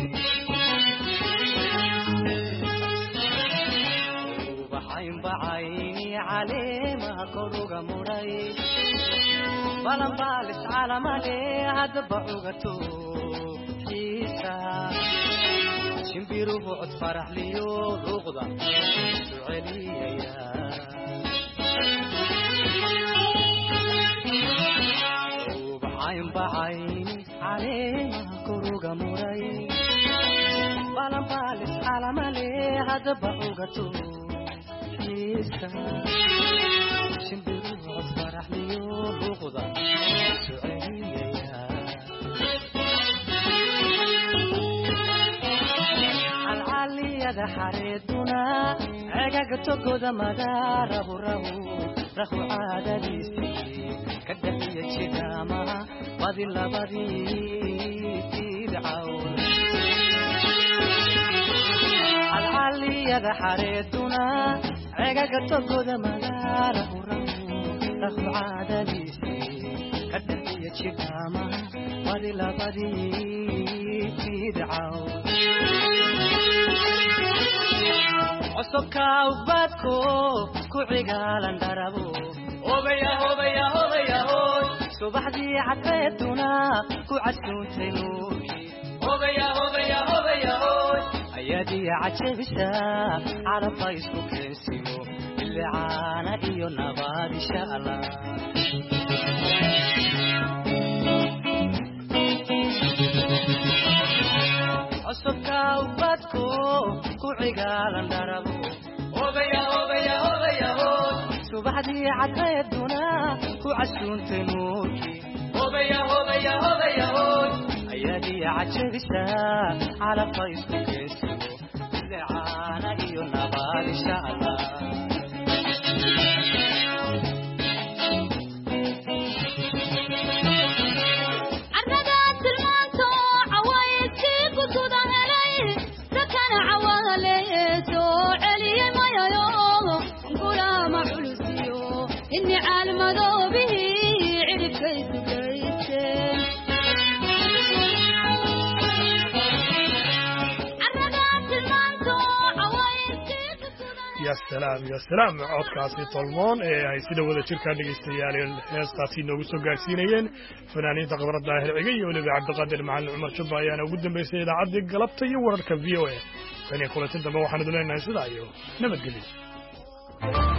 ubaxayn bacayni caleemaha koruga muray balanbaalis calamale haddaba cugato xiisa shimbiruhu cod faraxliyo luuqda isu celiyaya bacayni caleemaha koruga muray balanbaalis calamale haddaba cugato xiisa shimbiruhu cod faraxliyo luuqda isu celiyaya calcaliyada xareeduna cegaga togoda madaarahu rahu rahu caadadiisii kadhaxiya jidaamaha badi labadii tidcawn calcaliyada xareeduna cegaga togoda madaarahu rahu rahu caadadiisii kadhaxiya jidaamaha badi labadii tidcawn cusubka ubadko ku cigaalan dharabo hobaya hobaya hobaya hoy subaxdii cadceeduna ku cadsuuntay nuurkii hobaya hobaya hobaya hoy ayaadii cajabisa carabba isku keensimo bilicaana iyo nabaad insha allah cusubka ubadko ku cigaalan dharabo hobaya hobaya hobaya hoy subaxdii cadceeduna ku casuuntay nuurkii hobaya hobaya hobaya hoy ayaadii cajabisa calabka isku keensimo bilicaana iyo nabaad insha allah إني عالم ذوبه عرف كيف كيف ya salaam ya salaam codkaasi tolmoon ee ay sida wada jirka dhegeystayaal heestaasi noogu soo gaarsiinayeen fanaaniinta Qadar Daahir Ciga iyo waliba Cabdiqaadir Macalin Cumar Jubba ayaana ugu dambeysay idaacadii galabta iyo wararka V O A kana kulantan dambe waxaan idin leenahay sidaa iyo nabadgelyo